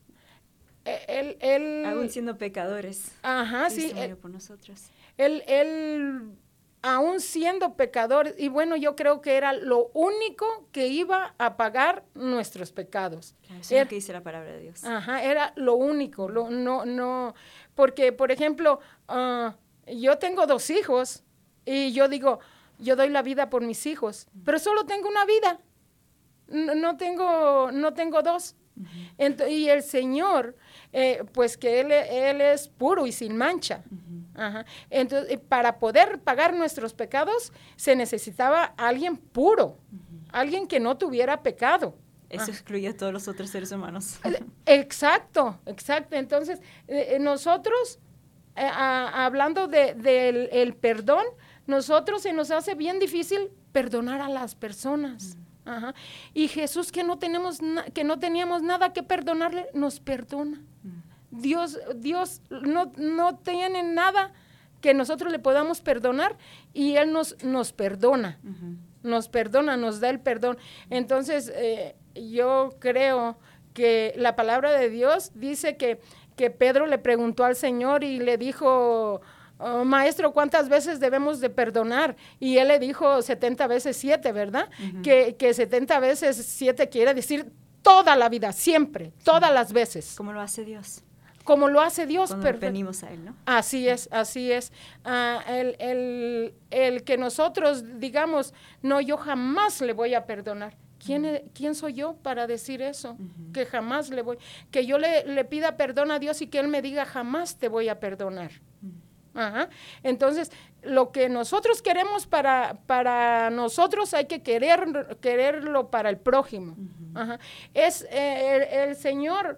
Él, él... Aún siendo pecadores. Ajá, Cristo sí. murió Él, por nosotros. Él, él, aún siendo pecador, y bueno, yo creo que era lo único que iba a pagar nuestros pecados. Claro, eso es lo que dice la palabra de Dios. Ajá, era lo único. Lo, no, no, porque, por ejemplo, uh, yo tengo dos hijos, y yo digo... Yo doy la vida por mis hijos, pero solo tengo una vida, no, no, tengo, no tengo dos. Uh-huh. Ent- y el Señor, eh, pues que él, él es puro y sin mancha. Uh-huh. Ajá. Entonces, para poder pagar nuestros pecados, se necesitaba alguien puro, uh-huh. alguien que no tuviera pecado. Eso excluye a todos los otros seres humanos. Exacto, exacto. Entonces, eh, nosotros, eh, a, hablando de, del el perdón, nosotros se nos hace bien difícil perdonar a las personas. Mm. Ajá. Y Jesús, que no tenemos na- que no teníamos nada que perdonarle, nos perdona. Mm. Dios, Dios no, no tiene nada que nosotros le podamos perdonar y Él nos, nos perdona. Uh-huh. Nos perdona, nos da el perdón. Entonces, eh, yo creo que la palabra de Dios dice que, que Pedro le preguntó al Señor y le dijo... Oh, maestro, ¿cuántas veces debemos de perdonar? Y él le dijo setenta veces siete, ¿verdad? Uh-huh. Que, que setenta veces siete quiere decir toda la vida, siempre, sí. Todas las veces. Como lo hace Dios. Como lo hace Dios. Cuando perfe- venimos a Él, ¿no? Así es, así es. Uh, el, el, el que nosotros digamos, no, yo jamás le voy a perdonar. ¿Quién, uh-huh. ¿Quién soy yo para decir eso? Uh-huh. Que jamás le voy, que yo le, le pida perdón a Dios y que Él me diga, jamás te voy a perdonar. Uh-huh. Ajá. Entonces, lo que nosotros queremos para, para nosotros hay que querer, quererlo para el prójimo. Uh-huh. Ajá. Es, eh, el, el Señor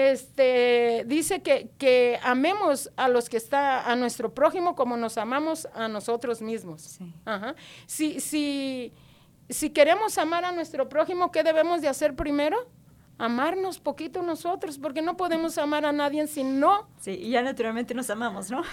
este, dice que, que amemos a los que está, a nuestro prójimo como nos amamos a nosotros mismos. Sí. Ajá. Si, si, si queremos amar a nuestro prójimo, ¿qué debemos de hacer primero? Amarnos poquito nosotros, porque no podemos amar a nadie si no... Sí, y ya naturalmente nos amamos, ¿no?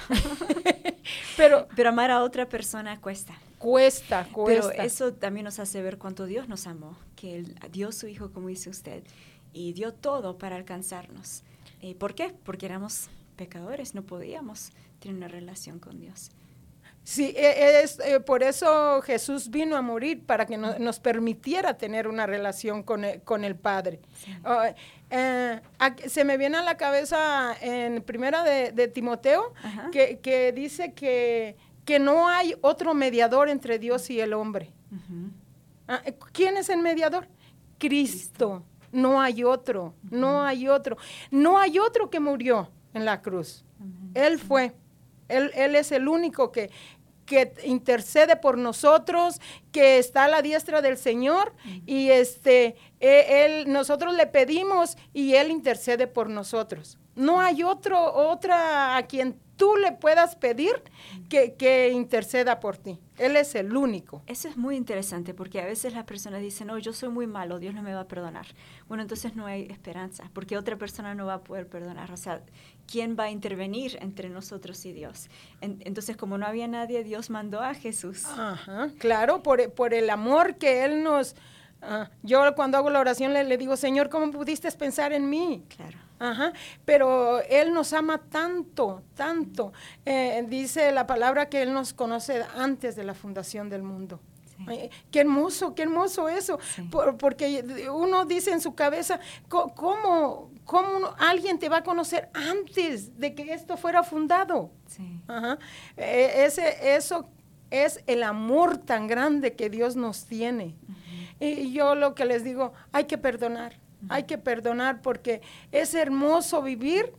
pero, pero amar a otra persona cuesta. Cuesta, cuesta. Pero eso también nos hace ver cuánto Dios nos amó, que Él dio su Hijo, como dice usted, y dio todo para alcanzarnos. ¿Y por qué? Porque éramos pecadores, no podíamos tener una relación con Dios. Sí, es, eh, por eso Jesús vino a morir, para que no, nos permitiera tener una relación con el, con el Padre. Sí. Uh, eh, aquí, se me viene a la cabeza en primera de, de Timoteo, que, que dice que, que no hay otro mediador entre Dios y el hombre. Uh-huh. uh, ¿Quién es el mediador? Cristo. Cristo. No hay otro, uh-huh. no hay otro. No hay otro que murió en la cruz. Uh-huh. Él fue. Él, él es el único que, que intercede por nosotros, que está a la diestra del Señor, uh-huh. y este, él, nosotros le pedimos y Él intercede por nosotros. No hay otro, otra a quien tú le puedas pedir que, que interceda por ti. Él es el único. Eso es muy interesante, porque a veces las personas dicen, no, yo soy muy malo, Dios no me va a perdonar. Bueno, entonces no hay esperanza, porque otra persona no va a poder perdonar. O sea, ¿quién va a intervenir entre nosotros y Dios? En, entonces, como no había nadie, Dios mandó a Jesús. Ajá, claro, por, por el amor que Él nos... Uh, yo cuando hago la oración le, le digo, Señor, ¿cómo pudiste pensar en mí? Claro. Ajá, pero Él nos ama tanto, tanto. Eh, dice la palabra que Él nos conoce antes de la fundación del mundo. Sí. Ay, qué hermoso, qué hermoso eso. Sí. Por, porque uno dice en su cabeza, ¿cómo, cómo alguien te va a conocer antes de que esto fuera fundado? Sí. Ajá. Eh, ese, eso es el amor tan grande que Dios nos tiene. Uh-huh. Y yo lo que les digo, hay que perdonar. Hay que perdonar, porque es hermoso vivir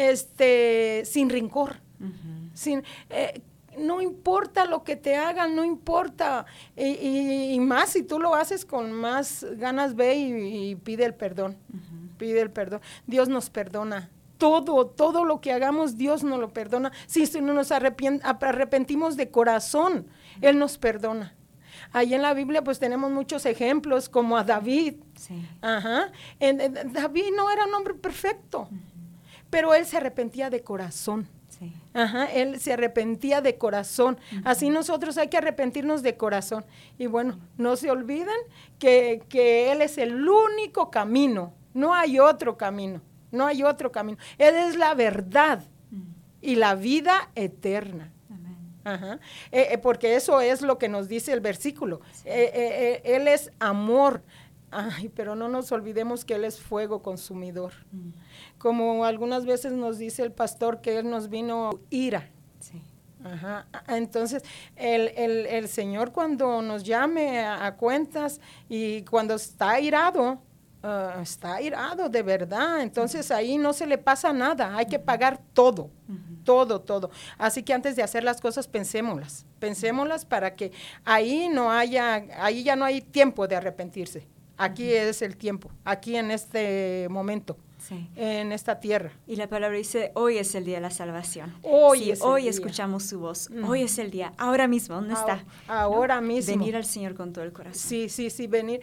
este, sin rencor. Uh-huh. sin, eh, no importa lo que te hagan, no importa. Y, y, y más si tú lo haces con más ganas, ve y, y pide el perdón. Uh-huh. Pide el perdón. Dios nos perdona. Todo, todo lo que hagamos, Dios nos lo perdona. Si nos arrepentimos de corazón, uh-huh. Él nos perdona. Ahí en la Biblia pues tenemos muchos ejemplos, como a David. Sí. Ajá. En, en, David no era un hombre perfecto, uh-huh. pero él se arrepentía de corazón. Sí. Ajá. Él se arrepentía de corazón. Uh-huh. Así nosotros hay que arrepentirnos de corazón. Y bueno, no se olviden que, que Él es el único camino. No hay otro camino. No hay otro camino. Él es la verdad uh-huh. y la vida eterna. Ajá. Eh, eh, porque eso es lo que nos dice el versículo. Sí. Eh, eh, eh, él es amor. Ay, pero no nos olvidemos que Él es fuego consumidor. Mm. Como algunas veces nos dice el pastor que Él nos vino ira. Sí. Ajá. Entonces, el, el, el Señor cuando nos llame a, a cuentas y cuando está irado, uh, está irado de verdad. Entonces, uh-huh. ahí no se le pasa nada. Hay uh-huh. que pagar todo. Uh-huh. Todo, todo. Así que antes de hacer las cosas, pensémoslas. Pensémoslas para que ahí no haya, ahí ya no hay tiempo de arrepentirse. Aquí uh-huh. es el tiempo, aquí en este momento, sí. en esta tierra. Y la palabra dice, hoy es el día de la salvación. Hoy sí, es hoy el día. Escuchamos su voz. Uh-huh. Hoy es el día. Ahora mismo, ¿dónde ahora, está? Ahora ¿no? mismo. Venir al Señor con todo el corazón. Sí, sí, sí, venir.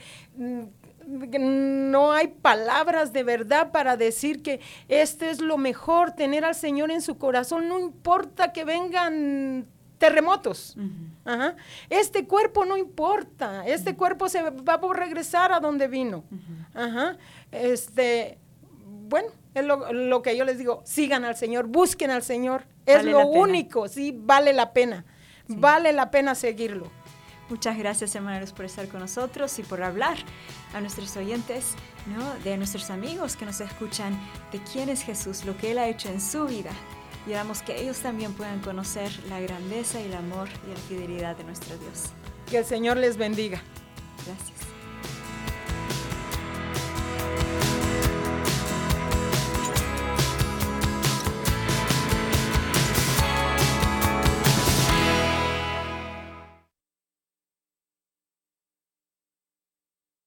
No hay palabras de verdad para decir que esto es lo mejor, tener al Señor en su corazón, no importa que vengan terremotos. Uh-huh. Ajá. Este cuerpo no importa, este uh-huh. cuerpo se va a regresar a donde vino. Uh-huh. Ajá. Este, bueno, es lo, lo que yo les digo, sigan al Señor, busquen al Señor, es vale lo único, sí, vale la pena, sí. vale la pena seguirlo. Muchas gracias, hermanos, por estar con nosotros y por hablar a nuestros oyentes, ¿no? De nuestros amigos que nos escuchan, de quién es Jesús, lo que Él ha hecho en su vida. Y oramos que ellos también puedan conocer la grandeza y el amor y la fidelidad de nuestro Dios. Que el Señor les bendiga. Gracias.